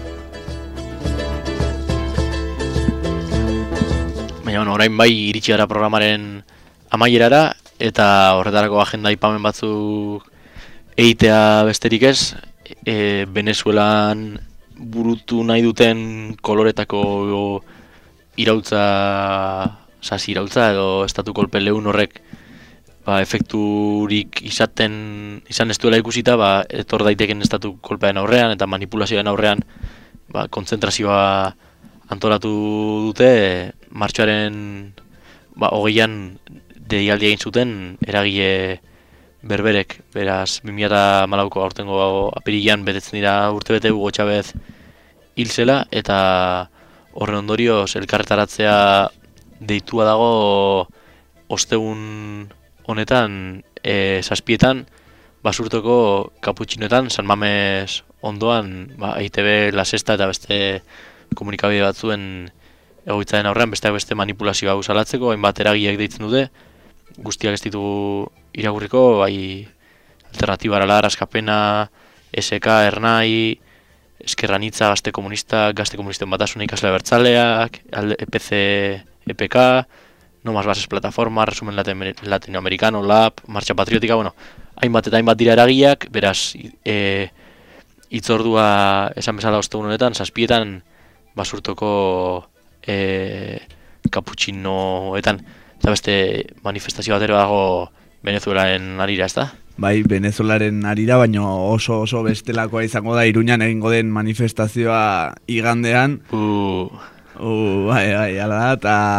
Baina bueno, orain bai iritsi gara programaren amaierara, eta horretarako agenda aipamen batzuk egitea besterik ez, e, Venezuelan burutu nahi duten koloretako iraultza, sasi iraultza edo estatu kolpe lehun horrek ba, efekturik izaten, izan ez duela ikusita, ba, etor daiteken estatu kolpean aurrean eta manipulazioen aurrean ba, kontzentrazioa antolatu dute, martxoaren ba, hogeian deialdi egin zuten eragile berberek, beraz bi mila hamalauko aurtengo apirilean betetzen dira urtebete Hugo Chávez hil zela, eta horren ondorioz elkarretaratzea deitua dago ostegun honetan e, zazpietan basurtoko kaputxinoetan, San Mames ondoan, ba, E I Te Be, La Sexta eta beste komunikabide batzuen egoitzaren aurrean, besteak beste manipulazioa usalatzeko, hainbat eragileak deitzen dute, guztiak ez ditugu irakurriko, bai Alternatiba Aralar, Askapena, S K, Ernai, Eskerranitza, Gazte Komunista, Gazte Komunisten Batasuna ikasle abertzaleak, E P C, E P K, No Más Bases Plataforma, Resumen Latinoamericano, Lab, Marcha Patriótica, bueno, hainbat eta hainbat dira eragileak, beraz, e, itzordua esan bezala ostegun honetan, zazpietan basurtoko e, kaputxinoetan, eta beste manifestazio batero dago Venezuelaren arira, ez da? bai, Venezuelaren arira, baino oso oso bestelakoa izango da Iruñan egingo den manifestazioa igandean. Uh. Uh, bai, bai, ala da,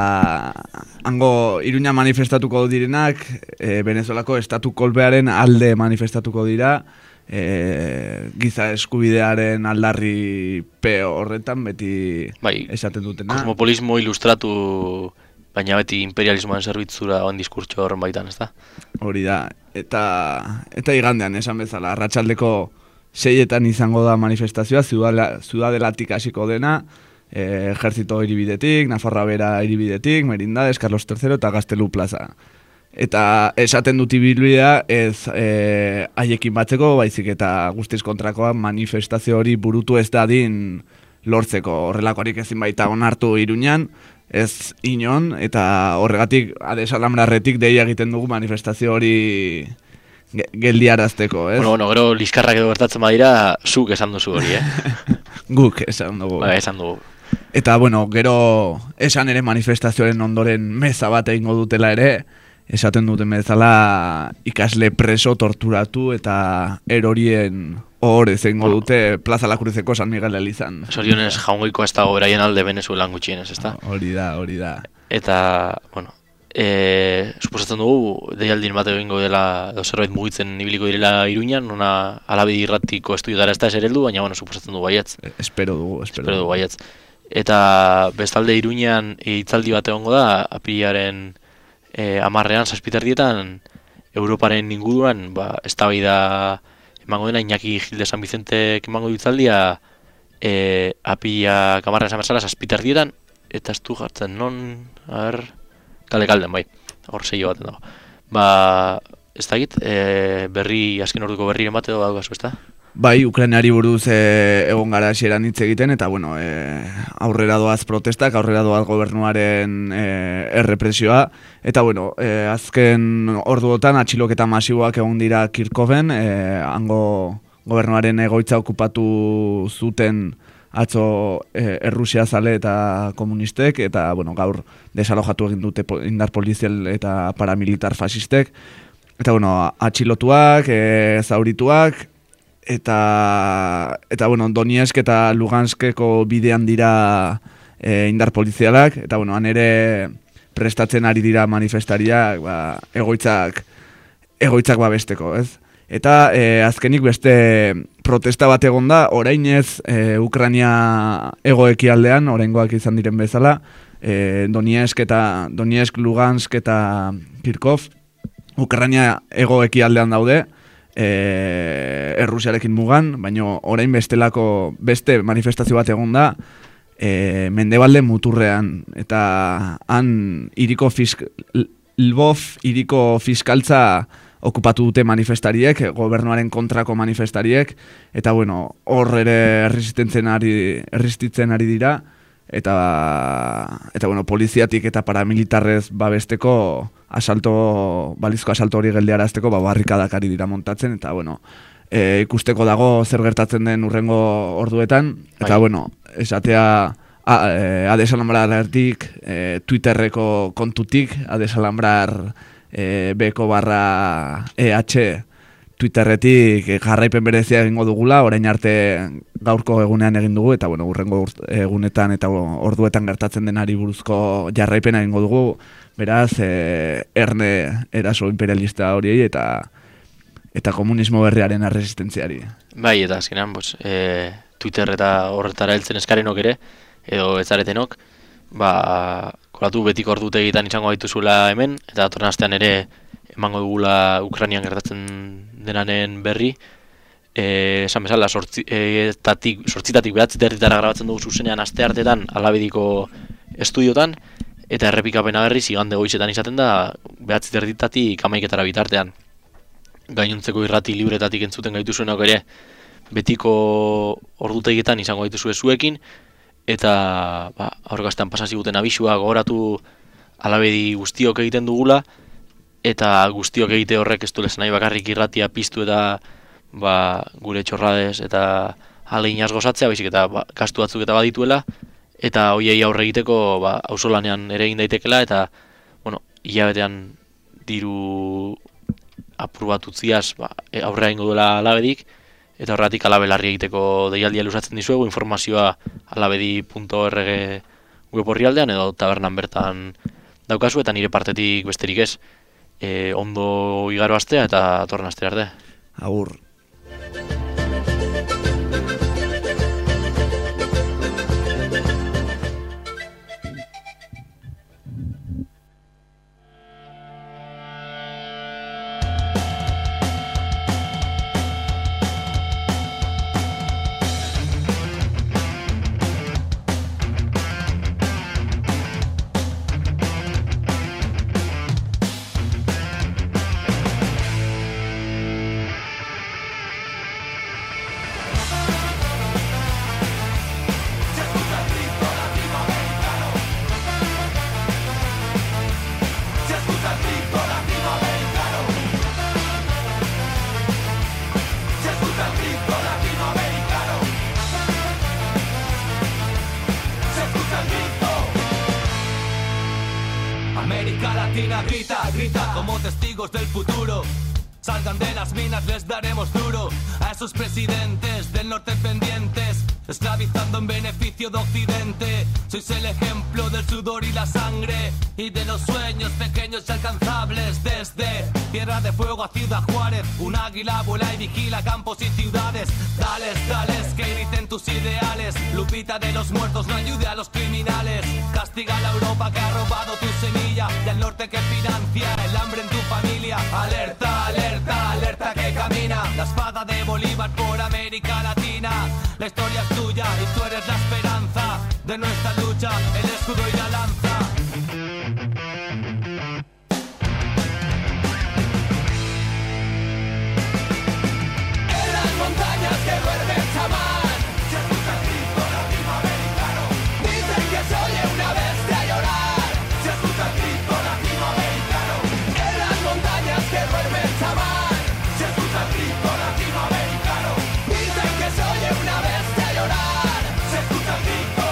eta hango Iruñan manifestatuko direnak, e, Venezuelako estatu kolpearen alde manifestatuko dira, e, giza eskubidearen aldarri peo horretan, beti bai, esaten dutena. Kosmopolismo ilustratu, baina beti imperialismoan zerbitzura oan diskurtso horren baitan, ez da? Hori da, eta, eta igandean esan bezala, arratsaldeko seietan izango da manifestazioa, Ciudadelatik hasiko dena, E, Ejertzito hiribidetik, Nafarroa Bera hiribidetik, Merindades, Carlos tercero eta Gaztelu plaza. Eta esaten dut ibilbidea ez e, haiekin batzeko, baizik eta guztiz kontrakoa manifestazio hori burutu ez dadin lortzeko. Horrelakorik ezin baita onartu Iruñan, ez inon, eta horregatik Ades Alambrarretik deia egiten dugu manifestazio hori geldiarazteko, ez? Bueno, bueno, gero liskarrak edo gertatzen badira, zuk esan duzu hori, eh? Guk esan dugu. Ba, esan dugu. Eta, bueno, gero esan ere manifestazioaren ondoren meza bat egingo dutela ere, esaten duten bezala ikasle preso torturatu eta erorien ohorez egingo dute Plaza La Cruzeko San Miguel Elizan. Zorionez jaungoiko ez dago beraien alde Venezuelan gutxienez, ez da? Hori da, hori da. Eta, bueno, e, suposatzen dugu deialdin bat egingo dela, edo zerbait mugitzen ibiliko direla Iruñan, nona Alabedi irratiko estudiotara ez da esereldu, baina, bueno, suposatzen dugu baietz. Espero dugu, espero, espero dugu baietz. Eta bestalde Iruñan hitzaldi bat egongo da, apirilaren e, amarrean, zazpiterdietan, Europaren inguruan, ba, eztabaida emango dena, Iñaki Gilde San Vicentek emango hitzaldia, e, apirilak amarrean esan berzala, zazpiterdietan, eta ez du jartzen, non, a ber, kale kalden, bai, hor zeio baten dago. Ba, ez da egit, e, berri, azken orduko berriren bat edo daugazu, ez da? Bai, Ukrainari buruz e, egon gara esieran hitz egiten, eta bueno, e, aurrera doaz protestak, aurrera doaz gobernuaren e, errepresioa, eta bueno, e, azken orduotan atxiloketa masiboak egon dira Kirkoven, e, hango gobernuaren egoitza okupatu zuten atzo e, Errusia zale eta komunistek, eta bueno, gaur desalojatu egin dute indar polizial eta paramilitar fasistek, eta bueno, atxilotuak, e, zaurituak, eta eta bueno, Donetsk eta Luganskeko bidean dira e, indar polizialak, eta bueno, han ere prestatzen ari dira manifestariak, ba, egoitzak egoitzak babesteko, ez? Eta e, azkenik beste protesta bat egon da, orain ez e, Ukraina egoekialdean, oraingoak izan diren bezala, e, Donetsk eta Donetsk, Lugansk eta Kirkov, Ukraina egoekialdean daude, E, Errusiarekin mugan, baino orain bestelako beste manifestazio bat egon da e, Mendebalde muturrean, eta han iriko fisk, Lvov iriko fiskaltza okupatu dute manifestariek, gobernuaren kontrako manifestariek, eta bueno, hor ere erresistentzen ari, erresistitzen ari dira, eta eta bueno, poliziatik eta paramilitarrez babesteko asalto, balizko asalto hori geldiarazteko, ba, barrikadak ari dira montatzen, eta bueno, e, ikusteko dago zer gertatzen den urrengo orduetan, eta bai, bueno, esatea a, e, Ades Alambrarretik, e, Twitterreko kontutik, Ades Alambrar e, beko barra EH Twitterretik jarraipen berezia egingo dugula, orain arte gaurko egunean egin dugu, eta bueno, urrengo egunetan eta orduetan gertatzen denari buruzko jarraipena egingo dugu, beraz, e, erne eraso imperialista horiei eta eta komunismo berriaren erresistentziari. Bai, eta azkenan, pues, e, Twitter eta horretara heltzen eskarenok ere, edo etzaretenok, ba, kolatu betiko ordutegitan izango gaituzula hemen, eta datorren astean ere emango dugula Ukrainian gertatzen denanen berri, e, esan bezala, sortzitatik, sortzitatik behatzit erditara grabatzen dugu zuzenean aste hartetan Alabediko estudiotan, eta errepikapena berriz igande goizetan izaten da behatzit erditatik amaiketara bitartean. Gainontzeko irrati libretatik entzuten gaituzuenok ere betiko ordutegietan izango gaituzue zuekin, eta ba, aurrekastean pasaziguten abisua gogoratu Alabedi guztiok egiten dugula, eta guztiok egite horrek ez du lezen nahi bakarrik irratia piztu eta ba, gure txorradez eta alegin gozatzea, baizik eta ba, gastu batzuk eta badituela, eta hoiei aurre egiteko ba, auzolanean ere egin daitekela, eta bueno, hilabetean diru apur bat utziaz ba, aurrera ingo duela alabedik, eta horretik alabelarri egiteko deialdia luzatzen dizuegu, informazioa alabedi punto org web orrialdean edo tabernan bertan daukazu, eta nire partetik besterik ez. E, ondo igaro astea eta torren astera arte. Agur. América Latina grita, grita como testigos del futuro. Salgan de las minas, les daremos duro a esos presidentes del norte pendientes, esclavizando en beneficio de Occidente. Sois el ejemplo del sudor y la sangre y de los sueños pequeños y alcanzables. Desde Tierra de Fuego a Ciudad Juárez, un águila vuela y vigila campos y ciudades. Dales, dales, que griten tus ideales. Lupita de los muertos, no ayude a los criminales. Castiga a la Europa que ha robado tu semilla y al norte que financia el hambre en tu familia. Alerta, alerta, alerta que camina la espada de Bolívar por América Latina. La historia es tuya y tú eres la esperanza de nuestra lucha, el escudo y la lanza. En las montañas que duerme el chamán se escucha el grito latinoamericano. Dicen que se oye una bestia llorar. Se escucha el grito latinoamericano. En las montañas que duerme el chamán se escucha el grito latinoamericano. Dicen que se oye una bestia llorar. Se escucha el grito.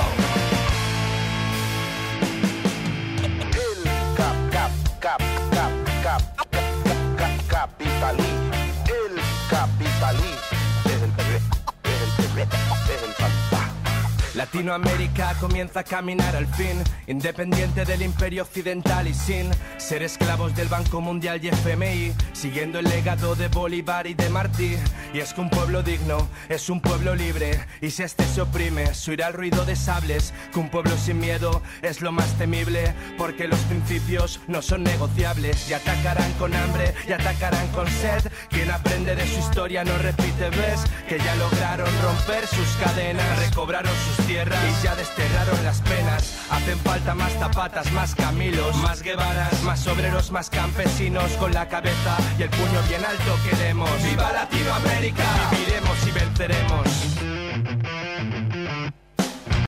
El cap, cap, cap, cap, cap, cap, cap, capitalí. El capitalí es el bebé, es el bebé, es el papá. Latinoamérica comienza a caminar al fin, independiente del imperio occidental y sin ser esclavos del Banco Mundial y F M I, siguiendo el legado de Bolívar y de Martí. Y es que un pueblo digno es un pueblo libre, y si este se oprime, se oirá el ruido de sables. Que un pueblo sin miedo es lo más temible, porque los principios no son negociables. Y atacarán con hambre, y atacarán con sed. Quien aprende de su historia no repite, ves que ya lograron romper sus cadenas, recobraron sus tierras y ya desterraron las penas. Hacen falta más Zapatas, más Camilos, más Guevaras, más obreros, más campesinos. Con la cabeza y el puño bien alto queremos. ¡Viva Latinoamérica! Viviremos y venceremos.